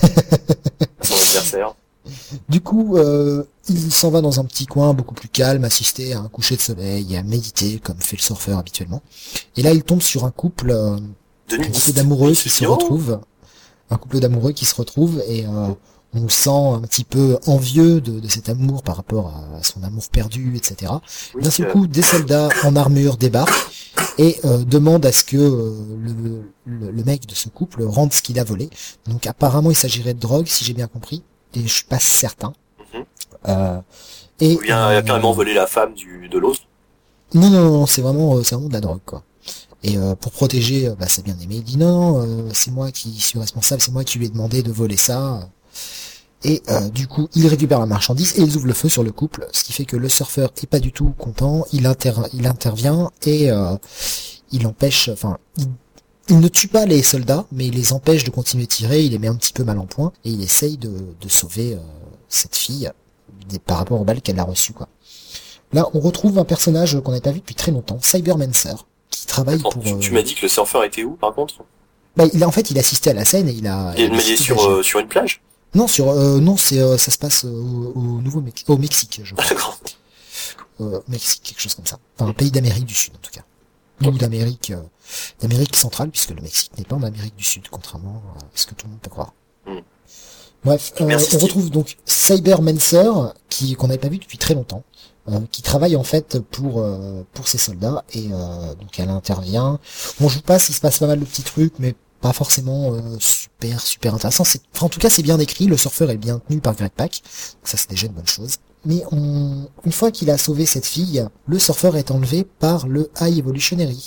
à son adversaire? Du coup, euh, il s'en va dans un petit coin beaucoup plus calme, assister à un coucher de soleil et à méditer, comme fait le surfeur habituellement. Et là, il tombe sur un couple, euh, deux mille un dix, couple d'amoureux il qui se se dit, oh, retrouvent, un couple d'amoureux qui se retrouvent et euh, on le sent un petit peu envieux de, de cet amour par rapport à son amour perdu, et cetera. oui, D'un seul euh, coup, des soldats en armure débarquent et euh, demandent à ce que euh, le, le, le mec de ce couple rende ce qu'il a volé. Donc apparemment, il s'agirait de drogue, si j'ai bien compris, et je suis pas certain. Mhm. Euh, et ou bien il a carrément volé la femme du de l'autre. non, non, non, c'est vraiment, euh, c'est vraiment de la drogue, quoi. Et euh, pour protéger euh, bah, sa bien-aimée, il dit non, non, euh, c'est moi qui suis responsable, c'est moi qui lui ai demandé de voler ça. Et euh, du coup, il récupère la marchandise et ils ouvrent le feu sur le couple, ce qui fait que le surfeur est pas du tout content. Il, inter il intervient et euh, il empêche, enfin, il, il ne tue pas les soldats, mais il les empêche de continuer de tirer. Il les met un petit peu mal en point et il essaye de, de sauver euh, cette fille des, par rapport aux balles qu'elle a reçues, quoi. Là, on retrouve un personnage qu'on n'a pas vu depuis très longtemps, Cybermancer, qui travaille Attends, pour. tu, euh, tu m'as dit que le surfeur était où, par contre? Bah, il a en fait, il a assisté à la scène et il a. Il, a mais il est décidé sur, d'agir. euh, sur une plage? Non, sur euh, non, c'est euh, ça se passe euh, au, au Nouveau Mex- au Mexique, je Ah, crois. d'accord. Euh, au Mexique, quelque chose comme ça. Enfin, un pays d'Amérique du Sud en tout cas. Ou d'Amérique euh, d'Amérique centrale, puisque le Mexique n'est pas en Amérique du Sud, contrairement à ce que tout le monde peut croire. Mm. Bref, euh, Merci, on Steve. retrouve donc Cybermancer, qui qu'on n'avait pas vu depuis très longtemps, euh, qui travaille en fait pour euh, pour ses soldats et euh, donc elle intervient. On joue pas s'il se passe pas mal de petits trucs, mais pas forcément euh, super super intéressant. C'est, enfin, en tout cas, c'est bien écrit. Le surfeur est bien tenu par Greg Pak, donc ça c'est déjà une bonne chose. Mais on, une fois qu'il a sauvé cette fille, le surfeur est enlevé par le High Evolutionary.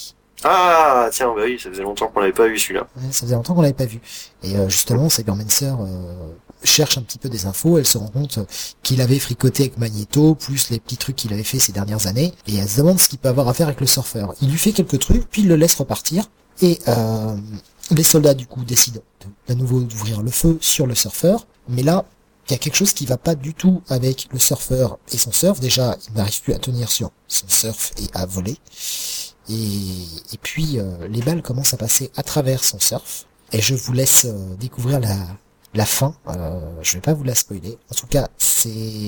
Ah, tiens, bah oui, ça faisait longtemps qu'on l'avait pas vu celui-là. Ouais, ça faisait longtemps qu'on l'avait pas vu. Et euh, justement, Cybermancer euh, cherche un petit peu des infos, elle se rend compte qu'il avait fricoté avec Magneto, plus les petits trucs qu'il avait fait ces dernières années, et elle se demande ce qu'il peut avoir à faire avec le surfeur. Il lui fait quelques trucs, puis il le laisse repartir, et euh, les soldats du coup décident de, de nouveau d'ouvrir le feu sur le surfeur, mais là, il y a quelque chose qui va pas du tout avec le surfeur et son surf. Déjà, il n'arrive plus à tenir sur son surf et à voler. Et, et puis, euh, les balles commencent à passer à travers son surf. Et je vous laisse euh, découvrir la, la fin. Euh, je vais pas vous la spoiler. En tout cas, c'est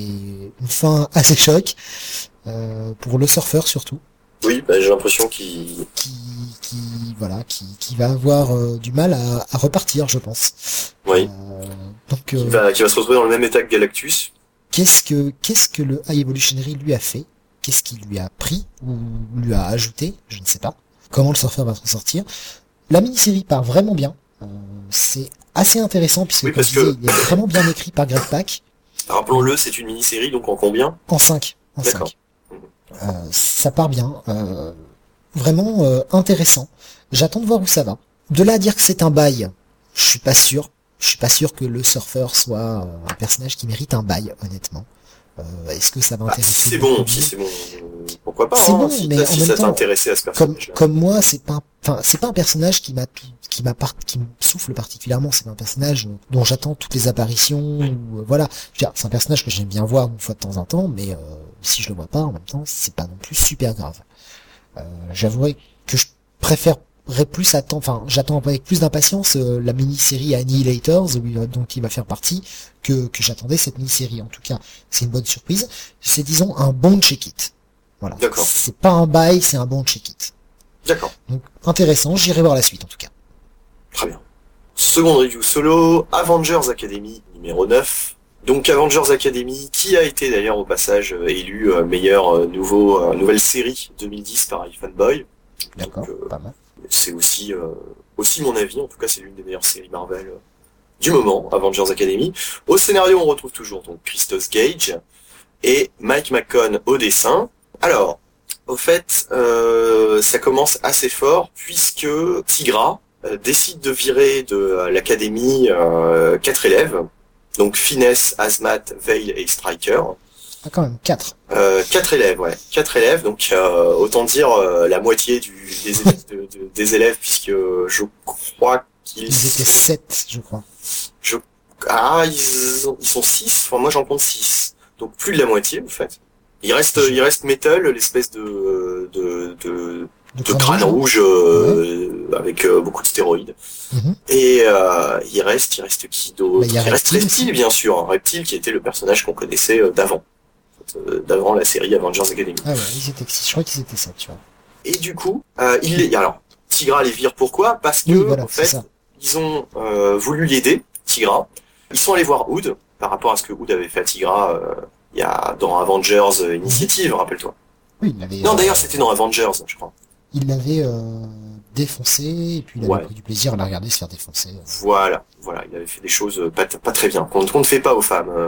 une fin assez choc. Euh, pour le surfeur surtout. Oui, bah, j'ai l'impression qu'il... Qui, qui, voilà, qui, qui va avoir euh, du mal à, à repartir, je pense. Oui. Euh, donc, Qui euh, va, qui va se retrouver dans le même état que Galactus. qu'est-ce que, qu'est-ce que le High Evolutionary lui a fait? Qu'est-ce qu'il lui a pris ou lui a ajouté? Je ne sais pas. Comment le surfeur va s'en sortir? La mini-série part vraiment bien. Euh, c'est assez intéressant puisque, Oui, comme parce je disais, que- il est vraiment bien écrit par Greg Pak. Rappelons-le, c'est une mini-série, donc en combien? En cinq. En D'accord. cinq. Euh, ça part bien. Euh, vraiment euh, intéressant. J'attends de voir où ça va. De là à dire que c'est un bail, je suis pas sûr. Je suis pas sûr que le surfeur soit euh, un personnage qui mérite un bail, honnêtement. Euh, Est-ce que ça va Bah, intéresser si c'est beaucoup bon, de si monde? c'est bon, euh, pourquoi pas, C'est hein, bon, si, mais t'as- en si même ça temps, t'a intéressé à ce Comme personnage-là. comme moi, c'est pas, un- enfin, c'est pas un personnage qui m'a tout- qui m'a part- qui me souffle particulièrement. C'est pas un personnage dont j'attends toutes les apparitions. Ou, euh, voilà, je veux dire, c'est un personnage que j'aime bien voir une fois de temps en temps, mais euh, si je le vois pas, en même temps, c'est pas non plus super grave. Euh, J'avouerai que je préférerais plus attendre, enfin, j'attends avec plus d'impatience euh, la mini-série Annihilators, où il- dont il va faire partie, que, que j'attendais cette mini-série. En tout cas, c'est une bonne surprise. C'est, disons, un bon check-it. Voilà. D'accord. C'est pas un bail, c'est un bon check-it. D'accord, Donc, intéressant, j'irai voir la suite, en tout cas. très bien. Seconde review solo, Avengers Academy numéro neuf. Donc Avengers Academy, qui a été d'ailleurs au passage euh, élu euh, meilleur euh, nouveau euh, nouvelle série deux mille dix par iFanboy. D'accord, Donc, euh, pas mal. c'est aussi euh, aussi mon avis, en tout cas c'est l'une des meilleures séries Marvel euh, du moment, Avengers Academy. Au scénario, on retrouve toujours donc Christos Gage et Mike McCone au dessin. Alors, au fait, euh, ça commence assez fort puisque Tigra euh, décide de virer de euh, l'académie euh, quatre élèves, donc Finesse, Azmat, Veil et Striker. Ah, quand même, quatre. Euh, quatre élèves, ouais, quatre élèves, donc euh, autant dire euh, la moitié du, des, élèves, de- de- des élèves, puisque je crois qu'ils Ils étaient sont... sept, je crois. Je... Ah, ils, ont- ils sont six, enfin moi j'en compte six, donc plus de la moitié en fait. Il reste, il reste Metal, l'espèce de, de, de, De de crâne rouge euh, avec euh, beaucoup de stéroïdes. Mhm. Et euh, il reste, il reste qui d'autre? Bah, il y a Il reste Reptile Reptile, aussi. bien sûr, hein. Reptile qui était le personnage qu'on connaissait euh, d'avant, euh, d'avant la série Avengers Academy. Ah ouais, ils étaient six. Je crois qu'ils étaient sept, tu vois. Et du coup, euh, il les, alors Tigra les vire pourquoi? Parce que Oui, voilà, en c'est fait, ça. ils ont euh, voulu l'aider, Tigra. Ils sont allés voir Hood par rapport à ce que Hood avait fait à Tigra euh, il y a dans Avengers euh, Initiative, rappelle-toi. Oui, il l'avait, Non, euh, d'ailleurs, c'était dans Avengers, je crois. il l'avait euh, défoncé, et puis il avait Ouais. pris du plaisir à la regarder se faire défoncer. Voilà, voilà, il avait fait des choses euh, pas, pas très bien, qu'on qu'on ne fait pas aux femmes. euh,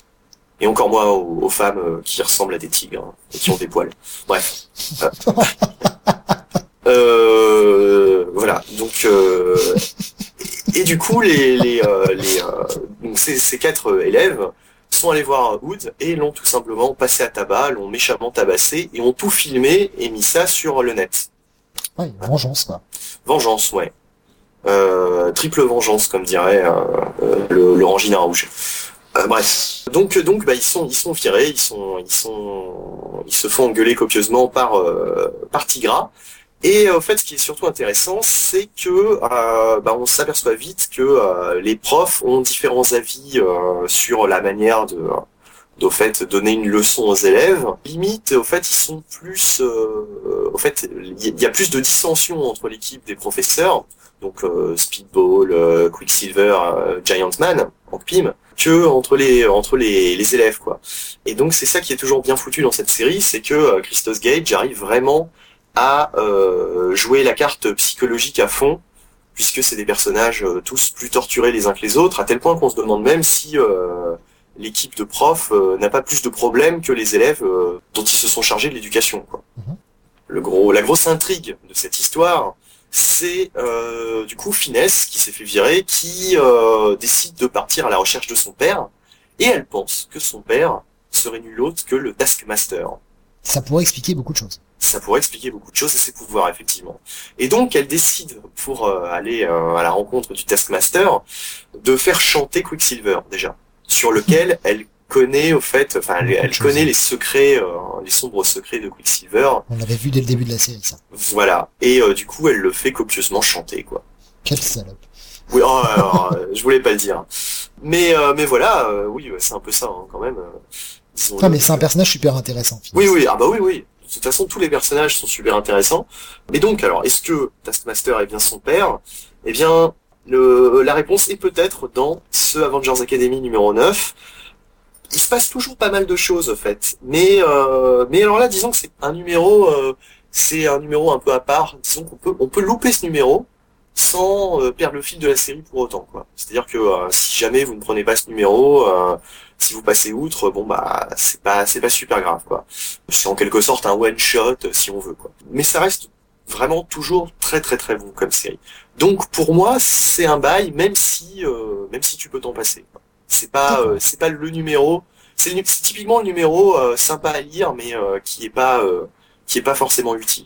et encore moins aux, aux femmes euh, qui ressemblent à des tigres hein, et qui ont des poils. Bref. Euh, euh, voilà, donc euh, et, et du coup les les euh, les euh, donc ces, ces quatre euh, élèves sont allés voir Hood et l'ont tout simplement passé à tabac, l'ont méchamment tabassé et ont tout filmé et mis ça sur le net. Ouais, vengeance, quoi. Vengeance, ouais. Euh, triple vengeance, comme dirait euh, euh, le, le Rangina rouge. Euh, bref. Donc, donc, bah, ils sont, ils sont virés, ils sont, ils sont, ils se font engueuler copieusement par, euh, par Tigra. Et euh, en fait, ce qui est surtout intéressant, c'est que, euh, bah, on s'aperçoit vite que euh, les profs ont différents avis euh, sur la manière de, d'au fait donner une leçon aux élèves. Limite, au fait, ils sont plus, euh, au fait, il y a plus de dissension entre l'équipe des professeurs, donc euh, Speedball, euh, Quicksilver, euh, Giant Man, Hank Pym, que entre les entre les, les élèves, quoi. Et donc c'est ça qui est toujours bien foutu dans cette série, c'est que euh, Christos Gage arrive vraiment à euh, jouer la carte psychologique à fond, puisque c'est des personnages euh, tous plus torturés les uns que les autres, à tel point qu'on se demande même si euh, l'équipe de profs euh, n'a pas plus de problèmes que les élèves euh, dont ils se sont chargés de l'éducation, quoi. Mhm. le gros, la grosse intrigue de cette histoire, c'est euh, du coup Finesse qui s'est fait virer, qui euh, décide de partir à la recherche de son père, et elle pense que son père serait nul autre que le Taskmaster. Ça pourrait expliquer beaucoup de choses. Ça pourrait expliquer beaucoup de choses et ses pouvoirs, effectivement. Et donc, elle décide, pour euh, aller euh, à la rencontre du Taskmaster, de faire chanter Quicksilver, déjà, sur lequel elle connaît, au fait, enfin, elle, elle connaît choses. les secrets, euh, les sombres secrets de Quicksilver. On l'avait vu dès le début de la série, ça. Voilà. Et euh, du coup, elle le fait copieusement chanter, quoi. Quelle salope. Oui, oh, alors, euh, je voulais pas le dire. Mais, euh, mais voilà, euh, oui, c'est un peu ça, hein, quand même. Euh, non, mais c'est un personnage super intéressant. Oui, oui, ah bah oui, oui. De toute façon, tous les personnages sont super intéressants. Mais donc, alors, est-ce que Taskmaster est bien son père? Eh bien, le, la réponse est peut-être dans ce Avengers Academy numéro neuf. Il se passe toujours pas mal de choses, en fait. Mais, euh, mais alors là, disons que c'est un numéro, euh, c'est un numéro un peu à part. Disons qu'on peut, on peut louper ce numéro sans euh, perdre le fil de la série pour autant, quoi. C'est-à-dire que euh, si jamais vous ne prenez pas ce numéro, euh, si vous passez outre, bon bah c'est pas c'est pas super grave, quoi. C'est en quelque sorte un one shot si on veut, quoi. Mais ça reste vraiment toujours très très très bon comme série. Donc pour moi c'est un bail, même si euh, même si tu peux t'en passer, quoi. C'est pas euh, c'est pas le numéro, c'est, c'est typiquement le numéro euh, sympa à lire, mais euh, qui est pas euh, qui est pas forcément utile.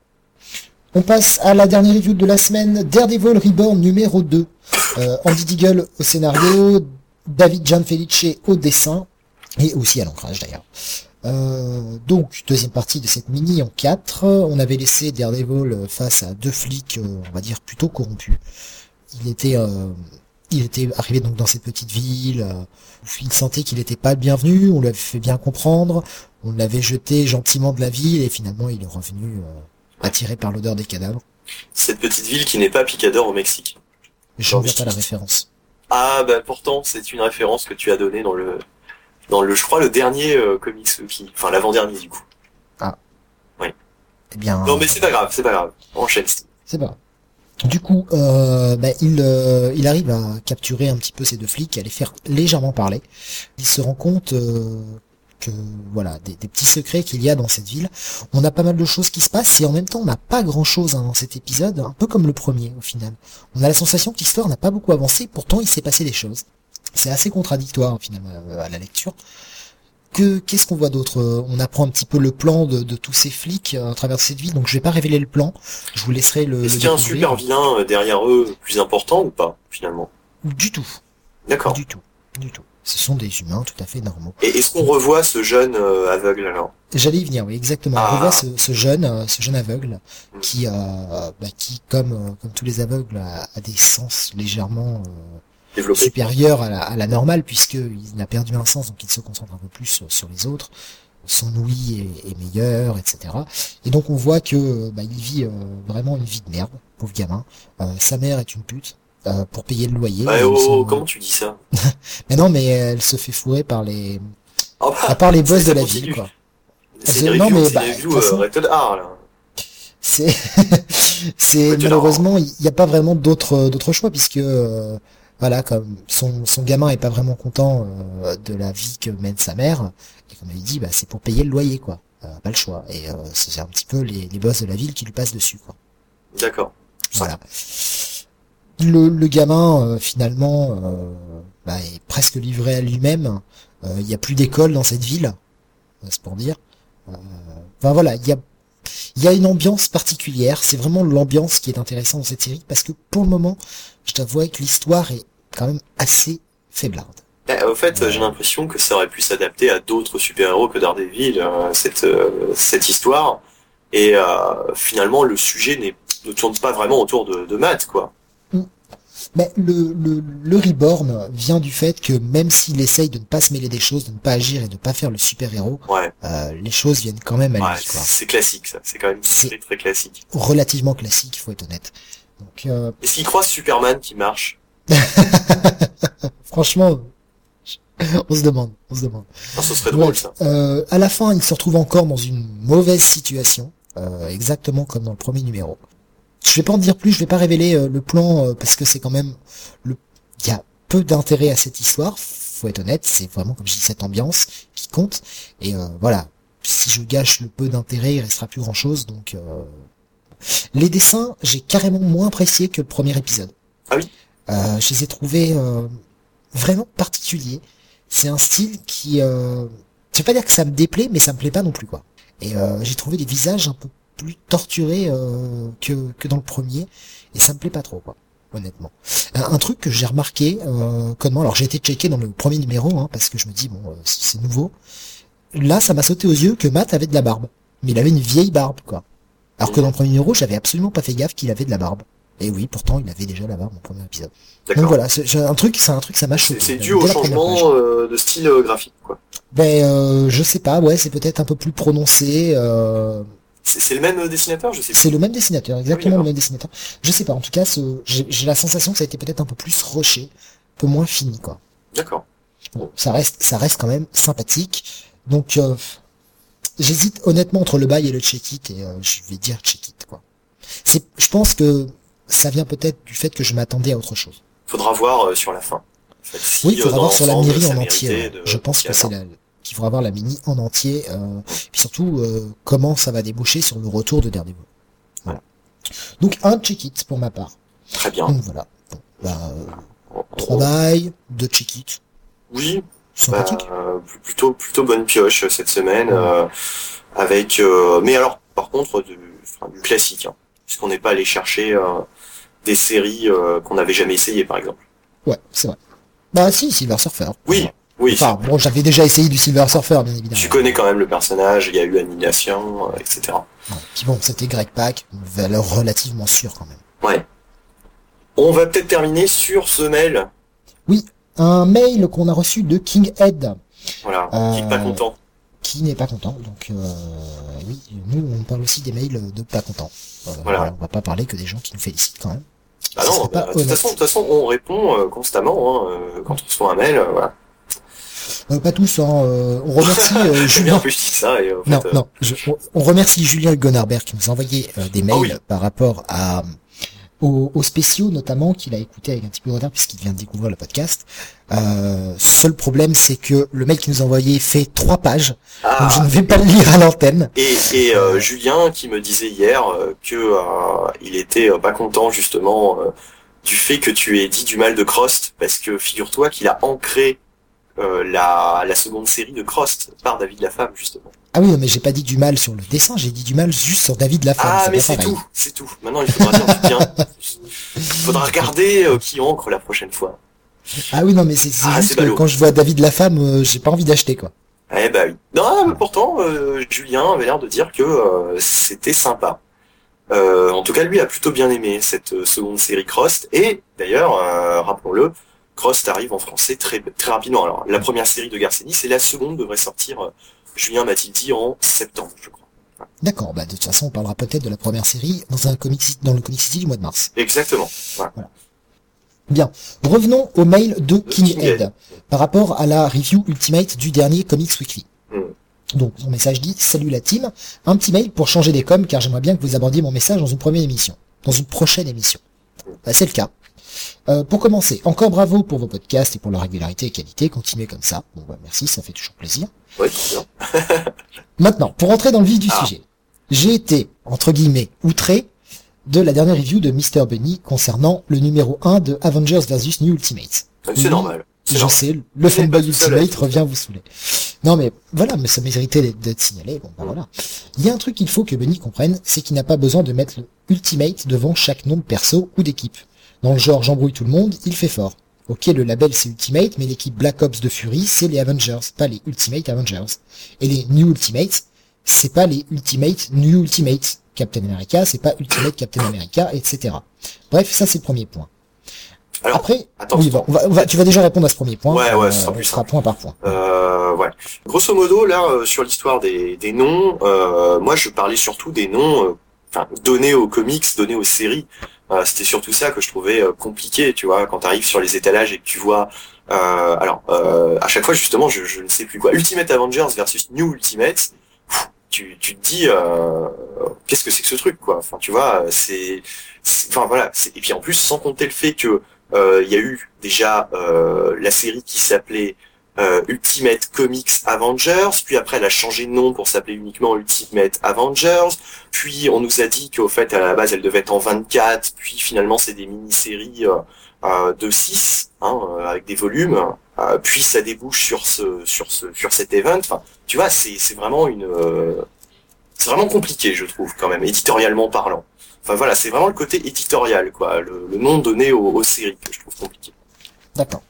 On passe à la dernière review de la semaine, Daredevil Reborn numéro deux. Euh, Andy Diggle au scénario, David Gianfelice au dessin, et aussi à l'ancrage d'ailleurs. Euh, donc, deuxième partie de cette mini en quatre. On avait laissé Daredevil face à deux flics, euh, on va dire, plutôt corrompus. Il était... Euh, il était arrivé donc dans cette petite ville, euh, où il sentait qu'il n'était pas le bienvenu, on lui avait fait bien comprendre, on l'avait jeté gentiment de la ville, et finalement il est revenu... Euh, attiré par l'odeur des cadavres. Cette petite ville qui n'est pas Picador au Mexique. Je ne vois pas la référence. Ah bah pourtant c'est une référence que tu as donnée dans le dans le je crois le dernier euh, comics qui enfin l'avant-dernier du coup. Ah. Oui. Eh bien. Non mais c'est pas grave, c'est pas grave. Enchaîne. C'est pas grave. Du coup, euh, bah, il euh, il arrive à capturer un petit peu ces deux flics, à les faire légèrement parler. Il se rend compte euh, que voilà des, des petits secrets qu'il y a dans cette ville. On a pas mal de choses qui se passent et en même temps on n'a pas grand chose hein, dans cet épisode, un peu comme le premier au final. On a la sensation que l'histoire n'a pas beaucoup avancé, pourtant il s'est passé des choses. C'est assez contradictoire finalement à la lecture. Que qu'est-ce qu'on voit d'autre? On apprend un petit peu le plan de, de tous ces flics à travers cette ville, donc je vais pas révéler le plan. Je vous laisserai le. Est-ce le qu'il y a un super vilain derrière eux plus important ou pas finalement? Du tout. D'accord. Du tout. Du tout. Ce sont des humains tout à fait normaux. Et est-ce qu'on revoit ce jeune euh, aveugle alors? J'allais y venir, oui, exactement. Ah. On revoit ce, ce jeune, euh, ce jeune aveugle mmh. qui, euh, bah, qui, comme, euh, comme tous les aveugles, a, a des sens légèrement euh, supérieurs à la, à la normale, puisqu'il a perdu un sens, donc il se concentre un peu plus sur, sur les autres. Son ouïe est, est meilleur, et cetera. Et donc on voit que bah, il vit euh, vraiment une vie de merde, pauvre gamin. Euh, sa mère est une pute. Euh, pour payer le loyer. Ouais, oh, sont... comment tu dis ça? Mais non, mais elle se fait fourrer par les, oh, bah, à part les boss de la ville, quoi. C'est une non, mais bah, review, façon... euh, Rated R, là. C'est, c'est malheureusement, il n'y a pas vraiment d'autres, d'autres choix puisque, euh, voilà, comme son, son gamin est pas vraiment content euh, de la vie que mène sa mère, et comme elle dit, bah c'est pour payer le loyer, quoi. Euh, pas le choix. Et euh, c'est un petit peu les, les boss de la ville qui lui passent dessus, quoi. D'accord. Voilà. Le, le gamin euh, finalement euh, bah, est presque livré à lui-même. Il euh, n'y a plus d'école dans cette ville, c'est pour dire. Euh, enfin voilà, il y a il y a une ambiance particulière. C'est vraiment l'ambiance qui est intéressante dans cette série parce que pour le moment, je t'avoue que l'histoire est quand même assez faiblarde. Bah, au fait, euh... j'ai l'impression que ça aurait pu s'adapter à d'autres super-héros que Daredevil, euh, cette euh, cette histoire. Et euh, finalement, le sujet n'est, ne tourne pas vraiment autour de, de Matt, quoi. Mais le, le, le Reborn vient du fait que même s'il essaye de ne pas se mêler des choses, de ne pas agir et de ne pas faire le super-héros, ouais. euh, les choses viennent quand même à ouais, lui. Quoi. C'est classique, ça. C'est quand même très, très classique. Relativement classique, il faut être honnête. Donc, euh... Est-ce qu'il croise Superman qui marche? Franchement, on se demande, on se demande. Ah, ce serait drôle, ouais, ça. Euh, à la fin, il se retrouve encore dans une mauvaise situation, euh, exactement comme dans le premier numéro. Je vais pas en dire plus, je vais pas révéler euh, le plan euh, parce que c'est quand même le il y a peu d'intérêt à cette histoire, faut être honnête, c'est vraiment comme je dis cette ambiance qui compte et euh, voilà. si je gâche le peu d'intérêt, il restera plus grand chose. Donc, euh... les dessins, j'ai carrément moins apprécié que le premier épisode. Ah oui. Euh, je les ai trouvés euh, vraiment particuliers. C'est un style qui, euh... je vais pas dire que ça me déplaît, mais ça me plaît pas non plus, quoi. Et euh, j'ai trouvé des visages un peu plus torturés euh, que que dans le premier, et ça me plaît pas trop, quoi. Honnêtement. Un, un truc que j'ai remarqué, euh, comment, alors j'ai été checké dans le premier numéro, hein, parce que je me dis bon, euh, c'est nouveau. Là, ça m'a sauté aux yeux que Matt avait de la barbe, mais il avait une vieille barbe, quoi. Alors que dans le premier numéro, j'avais absolument pas fait gaffe qu'il avait de la barbe. Et oui, pourtant, il avait déjà la barbe au premier épisode. D'accord. Donc voilà, c'est un truc, c'est un truc, ça m'a choqué. C'est dû au changement euh, de style euh, graphique, quoi. Ben, euh, je sais pas, ouais, c'est peut-être un peu plus prononcé. Euh... C'est le même dessinateur, je sais pas. C'est le même dessinateur, exactement oui, le même dessinateur. Je sais pas, en tout cas, j'ai la sensation que ça a été peut-être un peu plus rushé, un peu moins fini, quoi. D'accord. Bon, ça reste, ça reste quand même sympathique. Donc, euh, j'hésite honnêtement entre le bail et le check-it, et euh, je vais dire check-it, quoi. C'est, je pense que ça vient peut-être du fait que je m'attendais à autre chose. Faudra voir euh, sur la fin. En fait, si, oui, il faudra euh, voir sur la mini en entier. De... Je pense que c'est la, qu'il faudra voir la mini en entier, euh, puis surtout euh, comment ça va déboucher sur le retour de Daredevil. Voilà. Donc un check-it pour ma part. Très bien. Donc voilà. Bon, bah, euh, trois bails, deux check-it. Oui. Sympathique. Bah, plutôt plutôt bonne pioche cette semaine, ouais. euh, avec. Euh, mais alors, par contre, du, enfin, du classique, hein, puisqu'on n'est pas allé chercher euh, des séries euh, qu'on n'avait jamais essayées, par exemple. Ouais, c'est vrai. Bah si, Silver Surfer. Oui. Enfin, oui. Enfin, bon, j'avais déjà essayé du Silver Surfer, bien évidemment. Tu connais quand même le personnage, il y a eu Annihilation, euh, et cetera. Ouais. Puis bon, c'était Greg Pak, une valeur relativement sûre quand même. Ouais. On va peut-être terminer sur ce mail. Oui, un mail qu'on a reçu de Kinghead. Voilà, euh, qui n'est pas content. Qui n'est pas content, donc euh, oui, nous on parle aussi des mails de pas contents. Euh, voilà. voilà. On va pas parler que des gens qui nous félicitent quand même. Ah non, bah, de toute façon, de toute façon, on répond euh, constamment hein, euh, quand on reçoit un mail, euh, voilà. Euh, pas tous, hein, euh, on remercie euh, Julien. Bien, je dis ça et, en fait, non, euh... non, je, on, on remercie Julien Gonarbert qui nous a envoyé euh, des mails oh, oui. par rapport à aux, aux spéciaux notamment qu'il a écouté avec un petit peu de retard puisqu'il vient de découvrir le podcast. Euh, seul problème, c'est que le mail qu'il nous a envoyé fait trois pages, ah, donc je ne vais pas le lire à l'antenne. Et, et euh, Julien qui me disait hier euh, que euh, il était euh, pas content justement euh, du fait que tu aies dit du mal de Crost, parce que figure-toi qu'il a ancré euh, la, la seconde série de Crost par David Lafame justement. Ah oui, non, mais j'ai pas dit du mal sur le dessin, j'ai dit du mal juste sur David Lafame. Ah mais c'est tout, c'est tout. Maintenant il faudra dire bien. Il faudra regarder euh, qui ancre la prochaine fois. Ah oui, non, mais c'est ah, juste que quand je vois David Lafame, euh, j'ai pas envie d'acheter, quoi. Eh bah oui. Non, mais pourtant, euh, Julien avait l'air de dire que euh, c'était sympa. Euh, en tout cas, lui a plutôt bien aimé cette euh, seconde série Crost. Et d'ailleurs, euh, rappelons-le, Crost arrive en français très très rapidement. Alors, la première série de Garcenis et la seconde devrait sortir, euh, Julien m'a-t-il dit, en septembre, je crois. Ouais. D'accord, bah de toute façon, on parlera peut-être de la première série dans un comic dans le Comic City du mois de mars. Exactement. Ouais. Voilà. Bien, revenons au mail de Kinghead par rapport à la review Ultimate du dernier Comics Weekly. Mm. Donc, son message dit « Salut la team, un petit mail pour changer des coms car j'aimerais bien que vous abordiez mon message dans une première émission, dans une prochaine émission. Mm. » Bah, c'est le cas. Euh, pour commencer, encore bravo pour vos podcasts et pour leur régularité et qualité, continuez comme ça. Bon bah merci, ça fait toujours plaisir. Oui, bien. Maintenant, pour entrer dans le vif du ah. sujet, j'ai été, entre guillemets, outré de la dernière review de mister Bunny concernant le numéro un de Avengers versus New Ultimates. C'est oui, normal. Je normal. sais, le fanboy Ultimate revient vous saouler. Non mais voilà, mais ça méritait d'être signalé, bon bah voilà. Il y a un truc qu'il faut que Bunny comprenne, c'est qu'il n'a pas besoin de mettre le Ultimate devant chaque nom de perso ou d'équipe. Dans le genre j'embrouille tout le monde, il fait fort. Ok, le label c'est Ultimate, mais l'équipe Black Ops de Fury c'est les Avengers, pas les Ultimate Avengers. Et les New Ultimates, c'est pas les Ultimate New Ultimates. Captain America, c'est pas Ultimate Captain America, et cetera. Bref, ça c'est le premier point. Alors, après, attends, oui, bon, on va, on va, tu vas déjà répondre à ce premier point. Ouais, ouais, euh, ce sera plus on fera point par point. Euh, ouais. Grosso modo, là, euh, sur l'histoire des, des noms, euh, moi je parlais surtout des noms, euh, enfin, donnés aux comics, donnés aux séries. Euh, c'était surtout ça que je trouvais euh, compliqué, tu vois, quand tu arrives sur les étalages et que tu vois, euh, alors, euh, à chaque fois justement, je, je ne sais plus quoi, Ultimate Avengers versus New Ultimates. Tu, tu te dis euh, qu'est-ce que c'est que ce truc quoi, enfin tu vois c'est, enfin voilà c'est, et puis en plus sans compter le fait que il euh, y a eu déjà euh, la série qui s'appelait euh, Ultimate Comics Avengers, puis après elle a changé de nom pour s'appeler uniquement Ultimate Avengers, puis on nous a dit qu'au fait à la base elle devait être en vingt-quatre, puis finalement c'est des mini-séries euh, euh, de six, hein, euh, avec des volumes, euh, puis ça débouche sur ce sur ce sur cet event. Enfin, tu vois, c'est c'est vraiment une euh, c'est vraiment compliqué, je trouve, quand même, éditorialement parlant. Enfin voilà, c'est vraiment le côté éditorial, quoi, le, le nom donné aux, aux séries que je trouve compliqué. D'accord.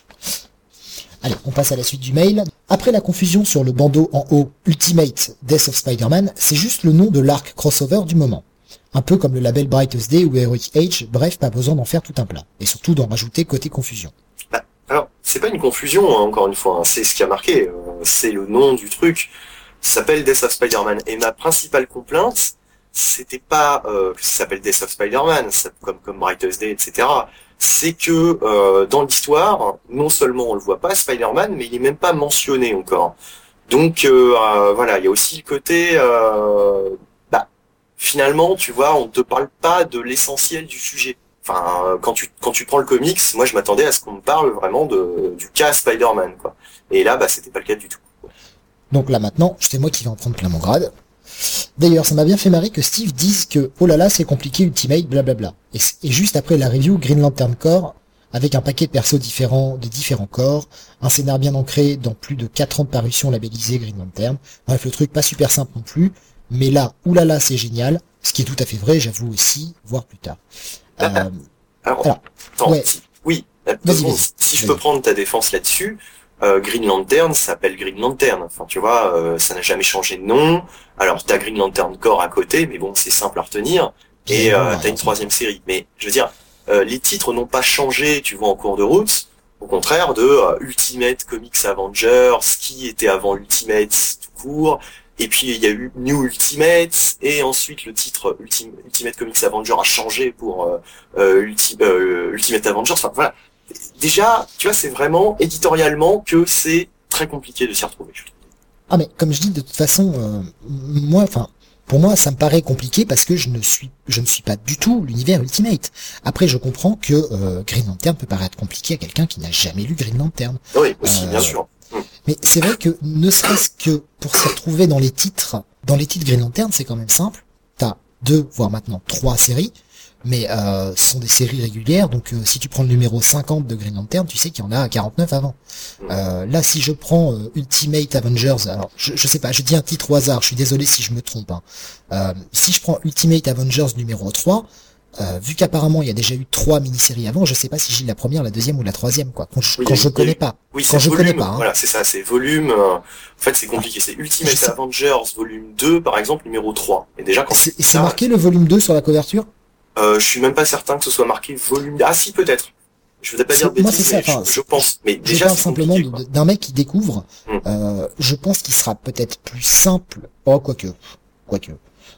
Allez, on passe à la suite du mail. Après la confusion sur le bandeau en haut Ultimate Death of Spider-Man, c'est juste le nom de l'arc crossover du moment. Un peu comme le label Brightest Day ou Heroic Age, bref, pas besoin d'en faire tout un plat. Et surtout d'en rajouter côté confusion. Bah, alors, c'est pas une confusion, hein, encore une fois, hein, c'est ce qui a marqué, euh, c'est le nom du truc, ça s'appelle Death of Spider-Man. Et ma principale complainte, c'était pas euh, que ça s'appelle Death of Spider-Man, ça, comme, comme Brightest Day, et cetera, c'est que euh, dans l'histoire, non seulement on le voit pas Spider-Man, mais il est même pas mentionné encore. Donc euh, euh, voilà, il y a aussi le côté, euh, bah finalement, tu vois, on te parle pas de l'essentiel du sujet. Enfin, euh, quand tu quand tu prends le comics, moi je m'attendais à ce qu'on me parle vraiment de du cas Spider-Man, quoi. Et là, bah c'était pas le cas du tout. Donc là maintenant, c'est moi qui vais en prendre plein mon grade. D'ailleurs, ça m'a bien fait marrer que Steve dise que oh là là c'est compliqué Ultimate blablabla. Et, et juste après la review Green Lantern Corps, avec un paquet de persos différents de différents corps, un scénar bien ancré dans plus de quatre ans de parution labellisé Green Lantern. Bref, le truc pas super simple non plus, mais là, oulala c'est génial, ce qui est tout à fait vrai, j'avoue aussi, voire plus tard. Euh, alors, alors, attends, ouais. si, oui, vas-y, bon, vas-y, si je vas-y. peux prendre ta défense là-dessus, euh, Green Lantern s'appelle Green Lantern. Enfin, tu vois, euh, ça n'a jamais changé de nom. Alors, t'as Green Lantern Corps à côté, mais bon, c'est simple à retenir. Et euh, t'as une troisième série. Mais je veux dire, euh, les titres n'ont pas changé, tu vois, en cours de route. Au contraire de euh, Ultimate Comics Avengers, qui était avant Ultimate tout court. Et puis il y a eu New Ultimate, et ensuite le titre Ultim- Ultimate Comics Avengers a changé pour euh, euh, Ulti- euh, Ultimate Avengers. Enfin voilà. Déjà, tu vois, c'est vraiment éditorialement que c'est très compliqué de s'y retrouver. Je trouve. Ah mais comme je dis, de toute façon, euh, moi, enfin, pour moi, ça me paraît compliqué parce que je ne suis, je ne suis pas du tout l'univers Ultimate. Après, je comprends que euh, Green Lantern peut paraître compliqué à quelqu'un qui n'a jamais lu Green Lantern. Oui, aussi, Euh, bien sûr. Hum. Mais c'est vrai que ne serait-ce que pour s'y retrouver dans les titres, dans les titres Green Lantern, c'est quand même simple. T'as deux, voire maintenant trois séries, mais euh, ce sont des séries régulières, donc euh, si tu prends le numéro cinquante de Green Lantern, tu sais qu'il y en a quarante-neuf avant. Euh, là, si je prends euh, Ultimate Avengers, alors je, je sais pas, je dis un titre au hasard, je suis désolé si je me trompe. Hein. Euh, si je prends Ultimate Avengers numéro trois, Euh, vu qu'apparemment il y a déjà eu trois mini-séries avant, je sais pas si j'ai la première, la deuxième ou la troisième, quoi. Quand je, Oui, quand je oui, connais oui. pas. Oui, quand c'est je volume. connais pas. Hein. Voilà, c'est ça, c'est volume. Euh, en fait, c'est compliqué. C'est Ultimate sais- Avengers volume deux, par exemple, numéro trois. Et déjà, quand C'est tu dis c'est ça, marqué le volume deux sur la couverture. euh, je suis même pas certain que ce soit marqué volume. Ah si, peut-être. Je voudrais pas C'est- dire de moi, bêtises, c'est ça, mais enfin, je, je pense. Mais Je déjà, parle c'est simplement compliqué, de- quoi. de- d'un mec qui découvre. Hmm. Euh, je pense qu'il sera peut-être plus simple. Oh, quoique. Quoique.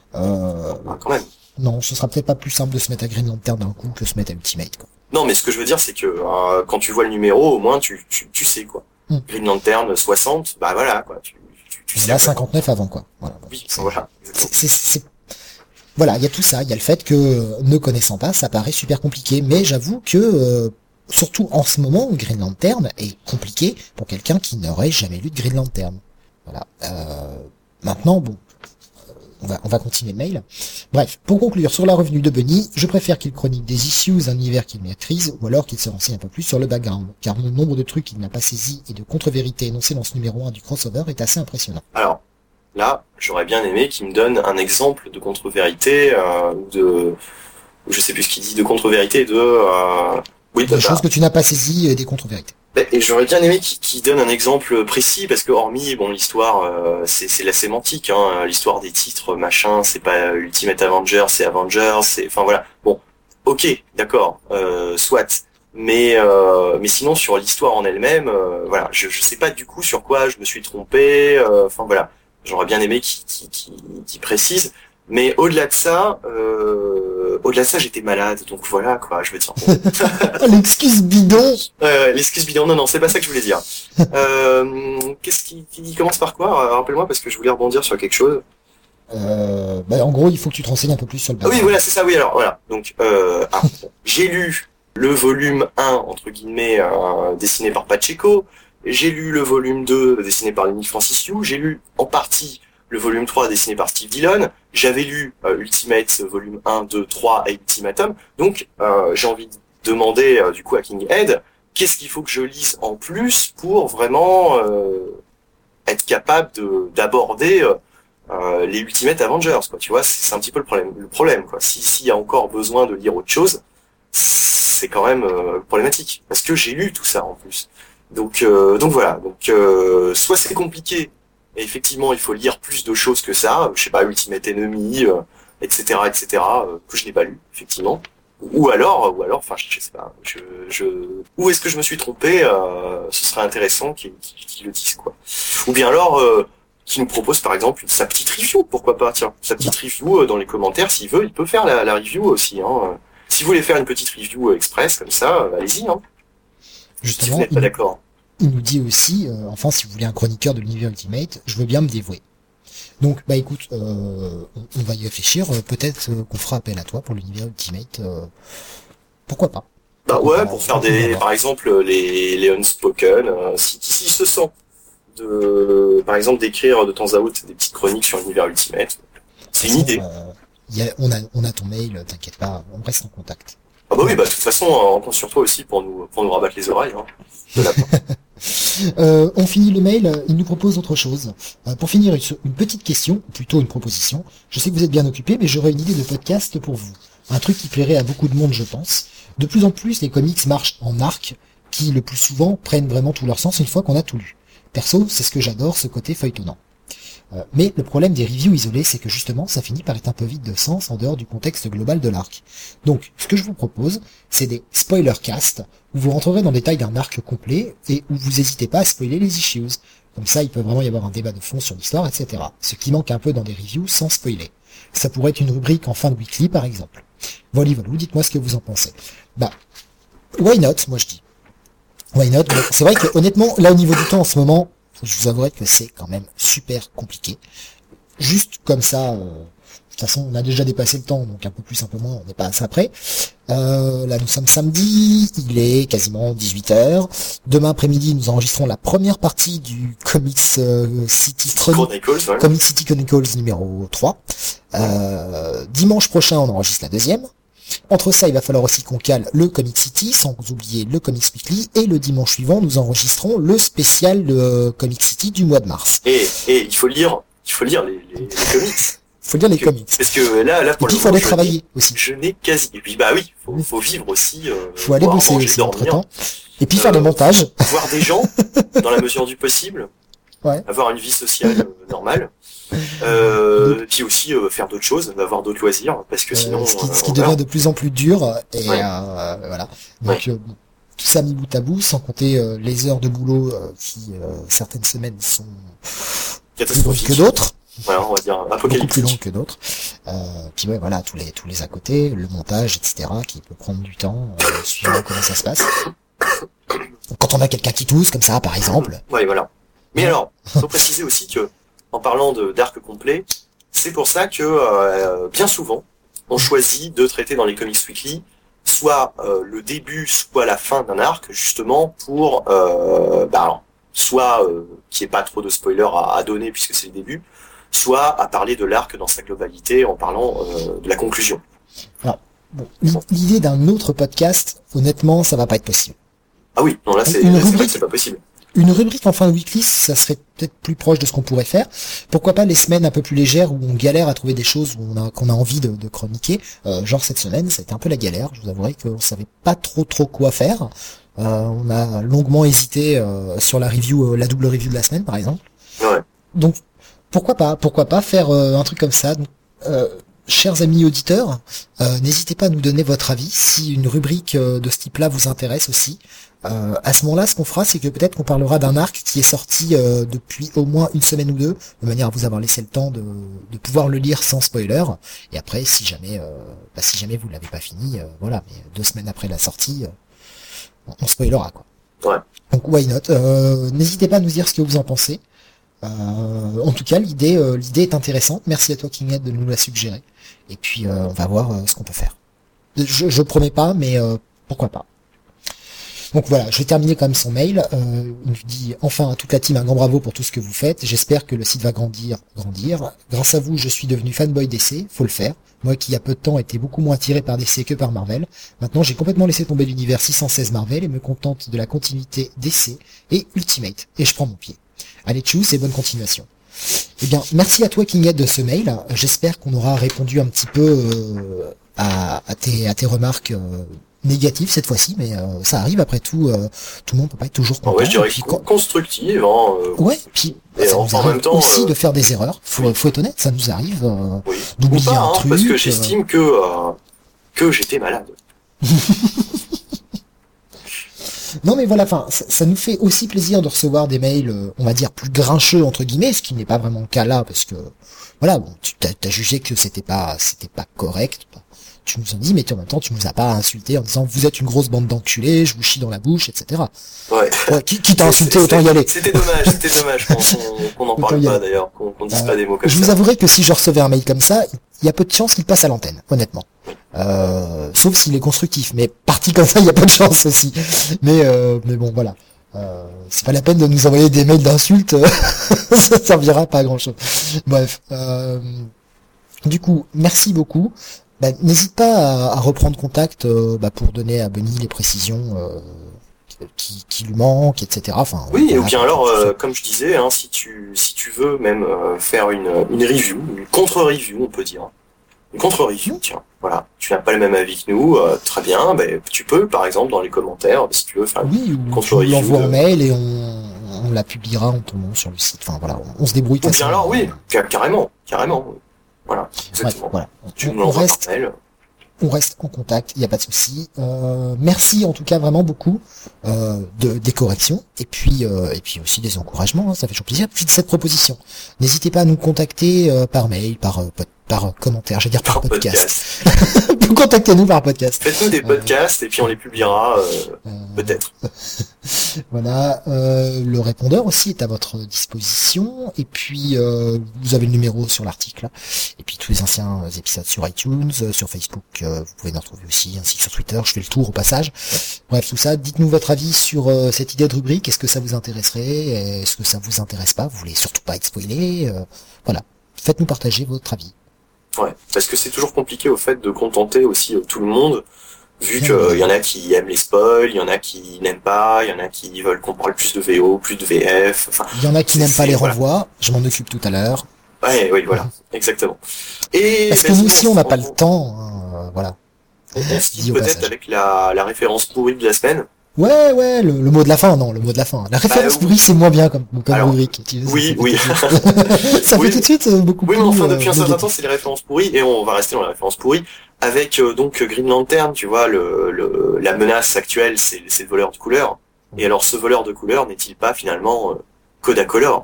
Euh, Ah, quand même. non, ce sera peut-être pas plus simple de se mettre à Green Lantern d'un coup que de se mettre à Ultimate, quoi. Non, mais ce que je veux dire, c'est que euh, quand tu vois le numéro, au moins, tu, tu, tu sais, quoi. Hmm. Green Lantern soixante, bah voilà, quoi. Tu, tu, tu Il sais. y en a à quoi cinquanteneuf avant, quoi. Voilà. Oui, C'est- voilà. c'est- c'est- c'est- Voilà, il y a tout ça. Il y a le fait que, euh, ne connaissant pas, ça paraît super compliqué. Mais j'avoue que, euh, surtout en ce moment, Green Lantern est compliqué pour quelqu'un qui n'aurait jamais lu de Green Lantern. Voilà. Euh, maintenant, bon, euh, on va, on va continuer le mail. Bref, pour conclure sur la revenue de Bunny, je préfère qu'il chronique des issues, un univers qu'il maîtrise, ou alors qu'il se renseigne un peu plus sur le background, car le nombre de trucs qu'il n'a pas saisi et de contre-vérités énoncées dans ce numéro un du crossover est assez impressionnant. Alors, là, j'aurais bien aimé qu'il me donne un exemple de contre-vérité, euh, ou de, ou je sais plus ce qu'il dit, de contre-vérité, de, euh, oui, Des bah, choses que tu n'as pas saisies et des contre-vérités. bah, et j'aurais bien aimé qu'il qu'il donne un exemple précis, parce que hormis, bon, l'histoire, euh, c'est c'est la sémantique, hein, l'histoire des titres, machin, c'est pas Ultimate Avengers, c'est Avengers, c'est, enfin voilà. Bon, ok, d'accord, euh, soit. Mais euh, mais sinon sur l'histoire en elle-même, euh, voilà, je je sais pas du coup sur quoi je me suis trompé. euh, Enfin voilà, j'aurais bien aimé qu'il qu'il qu'il qu'il précise. Mais au-delà de ça, euh, au-delà de ça, j'étais malade, donc voilà quoi. Je veux dire. Bon. Oh, l'excuse bidon! Euh, l'excuse bidon, non non, c'est pas ça que je voulais dire. Euh, Qu'est-ce qui, qui commence par quoi? Euh, Rappelle-moi parce que je voulais rebondir sur quelque chose. Euh, bah, en gros, il faut que tu te renseignes un peu plus sur le Ah oui, background. voilà, c'est ça, oui, alors, voilà. Donc, euh, ah, j'ai lu le volume un, entre guillemets, euh, dessiné par Pacheco. j'ai lu le volume deux dessiné par Nick Francis Yu, j'ai lu en partie le volume trois dessiné par Steve Dillon, j'avais lu euh, Ultimate volume un, deux, trois et Ultimatum, donc euh, j'ai envie de demander euh, du coup à Kinghead, qu'est-ce qu'il faut que je lise en plus pour vraiment euh, être capable de d'aborder euh, euh, les Ultimate Avengers, quoi, tu vois, c'est, c'est un petit peu le problème, le problème, quoi. Si s'il y a encore besoin de lire autre chose, c'est quand même euh, problématique, parce que j'ai lu tout ça en plus. Donc euh, donc voilà, donc euh, soit c'est compliqué, et effectivement il faut lire plus de choses que ça, je sais pas, Ultimate Enemy, euh, et cetera, et cetera, euh, que je n'ai pas lu, effectivement. Ou alors, ou alors, enfin, je, je sais pas, je, je, où est-ce que je me suis trompé, euh, ce serait intéressant qu'ils, qu'ils, qu'ils le disent, quoi. Ou bien alors, euh, qu'il nous propose, par exemple, sa petite review, pourquoi pas, tiens, sa petite review euh, dans les commentaires, s'il veut, il peut faire la, la review aussi, hein. Si vous voulez faire une petite review euh, express, comme ça, euh, allez-y, hein. Justement, si vous n'êtes pas il, d'accord. il nous dit aussi, euh, enfin, si vous voulez un chroniqueur de l'univers Ultimate, je veux bien me dévouer. Donc, bah écoute, euh, on, on va y réfléchir. Euh, peut-être euh, qu'on fera appel à toi pour l'univers Ultimate. Euh, pourquoi pas? Bah Pourquoi ouais, pas, pour faire on peut des, voir. par exemple, les, les unspoken, euh, si, si se sent de, par exemple, d'écrire de temps à autre des petites chroniques sur l'univers Ultimate, c'est une idée. Euh, y a, on a, on a ton mail, t'inquiète pas, on reste en contact. Ah bah oui, bah de toute façon, on compte sur toi aussi pour nous, pour nous rabattre les oreilles, hein, de la part. Euh, on finit le mail, il nous propose autre chose. Euh, pour finir, une, une petite question, ou plutôt une proposition. Je sais que vous êtes bien occupé, mais j'aurais une idée de podcast pour vous. Un truc qui plairait à beaucoup de monde, je pense. De plus en plus, les comics marchent en arc, qui le plus souvent prennent vraiment tout leur sens une fois qu'on a tout lu. Perso, c'est ce que j'adore, ce côté feuilletonnant. Euh, mais le problème des reviews isolées, c'est que justement, ça finit par être un peu vide de sens en dehors du contexte global de l'arc. Donc, ce que je vous propose, c'est des spoiler cast, où vous rentrerez dans le détail d'un arc complet, et où vous n'hésitez pas à spoiler les issues. Comme ça, il peut vraiment y avoir un débat de fond sur l'histoire, et cetera. Ce qui manque un peu dans des reviews sans spoiler. Ça pourrait être une rubrique en fin de weekly, par exemple. Voilà, voilà, dites-moi ce que vous en pensez. Bah, why not, moi je dis. Why not? Bon, c'est vrai que, honnêtement, là, au niveau du temps, en ce moment, je vous avouerai que c'est quand même super compliqué. Juste comme ça, euh, de toute façon, on a déjà dépassé le temps, donc un peu plus, un peu moins, on n'est pas à ça près. Euh, là, nous sommes samedi, il est quasiment dix-huit heures. Demain après-midi, nous enregistrons la première partie du Comics euh, City Chronicles, ouais. Comic City Chronicles numéro trois. Euh, dimanche prochain, on enregistre la deuxième. Entre ça, il va falloir aussi qu'on cale le Comic City, sans oublier le Comics Weekly, et le dimanche suivant, nous enregistrons le spécial de Comic City du mois de mars. Et, et il faut lire, il faut lire les, les, les comics. Faut lire les que, comics. Parce que là, là, pour et puis, le il faut moment, aller travailler aussi. Je n'ai quasi, et puis, bah oui, faut, faut vivre aussi, euh, faut aller boire, bosser manger, aussi entre dormir. temps. Et puis, euh, faire le montage. Voir des gens, dans la mesure du possible. Ouais. Avoir une vie sociale euh, normale. Euh, puis aussi euh, faire d'autres choses, avoir d'autres loisirs, parce que sinon... Euh, ce qui, euh, ce qui devient meurt. de plus en plus dur, et Ouais. euh, voilà. Donc, Ouais. euh, tout ça mis bout à bout, sans compter euh, les heures de boulot euh, qui, euh, certaines semaines, sont plus longues Catastrophique. que d'autres. Voilà, on va dire Beaucoup plus longues apocalyptique. que d'autres. Euh, puis ouais, voilà, tous les tous les à côté, le montage, et cetera, qui peut prendre du temps, euh, suivant comment ça se passe. Quand on a quelqu'un qui tousse, comme ça, par exemple. Ouais, voilà. Mais Ouais. alors, faut préciser aussi que, en parlant de d'arc complet, c'est pour ça que, euh, bien souvent, on choisit de traiter dans les Comics Weekly soit euh, le début, soit la fin d'un arc, justement pour, euh, bah, alors, soit euh, qu'il n'y ait pas trop de spoilers à, à donner puisque c'est le début, soit à parler de l'arc dans sa globalité en parlant euh, de la conclusion. Bon, l'i- l'idée d'un autre podcast, honnêtement, ça va pas être possible. Ah oui, non là c'est Une là, c'est vrai rubrique- que c'est pas possible. Une rubrique en fin de weekly, ça serait peut-être plus proche de ce qu'on pourrait faire. Pourquoi pas les semaines un peu plus légères où on galère à trouver des choses où on a, qu'on a envie de, de chroniquer. Euh, genre cette semaine, ça a été un peu la galère. Je vous avouerai qu'on savait pas trop trop quoi faire. Euh, on a longuement hésité euh, sur la review, euh, la double review de la semaine par exemple. Ouais. Donc pourquoi pas, pourquoi pas faire euh, un truc comme ça. Donc, euh, chers amis auditeurs, euh, n'hésitez pas à nous donner votre avis si une rubrique euh, de ce type-là vous intéresse aussi. Euh, à ce moment-là, ce qu'on fera, c'est que peut-être qu'on parlera d'un arc qui est sorti euh, depuis au moins une semaine ou deux, de manière à vous avoir laissé le temps de, de pouvoir le lire sans spoiler. Et après, si jamais, euh, bah, si jamais vous l'avez pas fini, euh, voilà, mais deux semaines après la sortie, euh, on spoilera quoi. Ouais. Donc why not. Euh, n'hésitez pas à nous dire ce que vous en pensez. Euh, en tout cas, l'idée, euh, l'idée est intéressante. Merci à toi, Kinghead, de nous la suggérer. Et puis, euh, on va voir euh, ce qu'on peut faire. Je, je promets pas, mais euh, pourquoi pas. Donc voilà, je vais terminer quand même son mail. Euh, il nous dit enfin à toute la team un grand bravo pour tout ce que vous faites. J'espère que le site va grandir, grandir. Grâce à vous, je suis devenu fanboy D C. Faut le faire. Moi qui il y a peu de temps était beaucoup moins attiré par D C que par Marvel. Maintenant, j'ai complètement laissé tomber l'univers six cent seize Marvel et me contente de la continuité D C et Ultimate. Et je prends mon pied. Allez tchuss et bonne continuation. Eh bien, merci à toi Kinghead de ce mail. J'espère qu'on aura répondu un petit peu euh, à, à, tes, à tes remarques euh, négatives cette fois-ci, mais euh, ça arrive après tout. Euh, tout le monde peut pas être toujours content. Ouais, je dirais puis, con- constructive. Hein, euh, ouais, puis et ça en, nous en arrive même temps aussi euh, de faire des erreurs. Faut, oui. faut être honnête, ça nous arrive euh, oui. d'oublier Ou pas, un hein, truc. parce que euh, j'estime que euh, que j'étais malade. Non mais voilà, enfin, ça, ça nous fait aussi plaisir de recevoir des mails, euh, on va dire plus grincheux entre guillemets, ce qui n'est pas vraiment le cas là, parce que voilà, bon, tu t'as, t'as jugé que c'était pas, c'était pas correct. Tu nous as dit, mais en même temps, tu nous as pas insulté en disant vous êtes une grosse bande d'enculés, je vous chie dans la bouche, et cetera. Ouais. Ouais, qui, qui t'a insulté, C'est- autant c'est- y aller. C'était dommage, c'était dommage qu'on qu'on- qu'on n'en Autant parle y pas aller. d'ailleurs, qu'on qu'on dise Euh, pas des mots comme Je ça. vous avouerai que si je recevais un mail comme ça, il y a peu de chances qu'il passe à l'antenne, honnêtement. Euh, sauf s'il est constructif, mais parti comme ça, il y a peu de chance aussi. Mais euh, mais bon, voilà. Euh, c'est pas la peine de nous envoyer des mails d'insultes, ça servira pas à grand chose. Bref. Euh, du coup, merci beaucoup. Bah, n'hésite pas à, à reprendre contact euh, bah, pour donner à Benny les précisions euh, qui, qui lui manquent, et cetera. Enfin, Oui, voilà, ou bien tout alors, ça. euh, comme je disais, hein, si tu si tu veux même euh, faire une, une review, une contre-review, on peut dire. Une contre-review, tiens, voilà. Tu n'as pas le même avis que nous, euh, très bien, ben, tu peux, par exemple, dans les commentaires, si tu veux faire une Oui, ou tu contre-review l'envoies de- en mail et on, on la publiera en ton nom sur le site. Enfin voilà, on, on se débrouille. de Ou toute bien façon. alors, oui, ca- carrément, carrément. Voilà, Bref, exactement. voilà. Tu On, nous on l'envoies reste, par mail. on reste en contact, il n'y a pas de souci. Euh, merci en tout cas vraiment beaucoup euh, de, des corrections et puis euh, et puis aussi des encouragements, hein, ça fait toujours plaisir. Puis de cette proposition, n'hésitez pas à nous contacter euh, par mail, par euh, pod- par euh, commentaire, j'allais dire par, Par podcast. podcast. Contactez-nous par podcast. Faites-nous des podcasts et puis on les publiera, euh, Euh, peut-être. Voilà, euh, le répondeur aussi est à votre disposition. Et puis, euh, vous avez le numéro sur l'article. Et puis, tous les anciens épisodes sur iTunes, euh, sur Facebook, euh, vous pouvez nous retrouver aussi, ainsi que sur Twitter. Je fais le tour au passage. Bref, tout ça. Dites-nous votre avis sur euh, cette idée de rubrique. Est-ce que ça vous intéresserait? Est-ce que ça vous intéresse pas? Vous voulez surtout pas être spoilé? Euh, Voilà. Faites-nous partager votre avis. Ouais, parce que c'est toujours compliqué au fait de contenter aussi euh, tout le monde, vu Mmh. qu'il y en a qui aiment les spoils, il y en a qui n'aiment pas, il y en a qui veulent qu'on parle plus de V O, plus de V F, enfin... Il y en a qui c'est- n'aiment pas c'est- les voilà. renvois. Je m'en occupe tout à l'heure. Ouais, oui, voilà, exactement. Et Parce ben, que sinon, nous aussi, on n'a pas on- le temps. hein, euh, voilà. On, on se Dit dit au peut-être passage. avec la, la référence pourrie de la semaine. Ouais, ouais, le, le mot de la fin, non, le mot de la fin. La référence oui. pourrie, c'est moins bien comme, comme Alors, rubrique. Tu sais, oui, ça fait oui. tout de suite- ça Oui. fait tout de suite euh, beaucoup Oui, plus... mais enfin, euh, depuis un certain négatif. temps, c'est les références pourries, et on va rester dans les références pourries, avec euh, donc Green Lantern, tu vois, le, le, la menace actuelle, c'est c'est le voleur de couleur. Et alors, ce voleur de couleur n'est-il pas finalement euh, Kodacolor?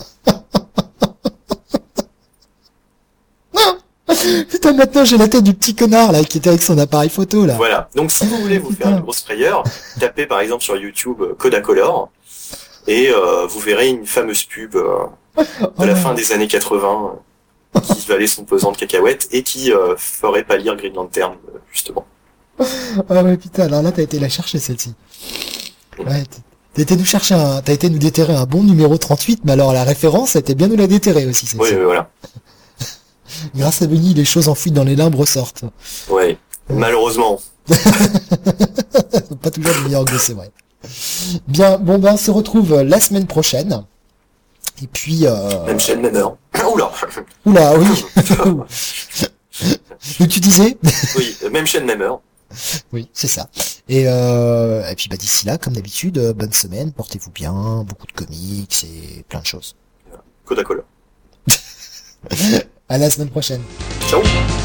Putain, maintenant j'ai la tête du petit connard là qui était avec son appareil photo là. Voilà. Donc, si vous voulez vous faire une grosse frayeur, tapez par exemple sur YouTube euh, Kodacolor, et euh, vous verrez une fameuse pub euh, de la Oh, fin des années quatre-vingts euh, qui valait son pesant de cacahuètes et qui euh, ferait pâlir Green Lantern, euh, justement. Ah ouais, putain, alors là t'as été la chercher celle-ci. Ouais, t- t'as été nous chercher un, t'as été nous déterrer un bon numéro trente-huit, mais alors la référence, elle était bien nous la déterrer aussi celle-ci. Oui, oui, voilà. Grâce à Benny, les choses enfouies dans les limbes ressortent. Ouais. Malheureusement. Pas toujours le meilleur goût, c'est vrai. Bien, bon ben on se retrouve la semaine prochaine. Et puis... Euh... Même chaîne, même heure. Oula. Oula, oui. Donc tu disais? Oui, même chaîne, même heure. Oui, c'est ça. Et, euh... et puis bah d'ici là, comme d'habitude, euh, bonne semaine, portez-vous bien, beaucoup de comics et plein de choses. Coca-Cola. À la semaine prochaine. Ciao.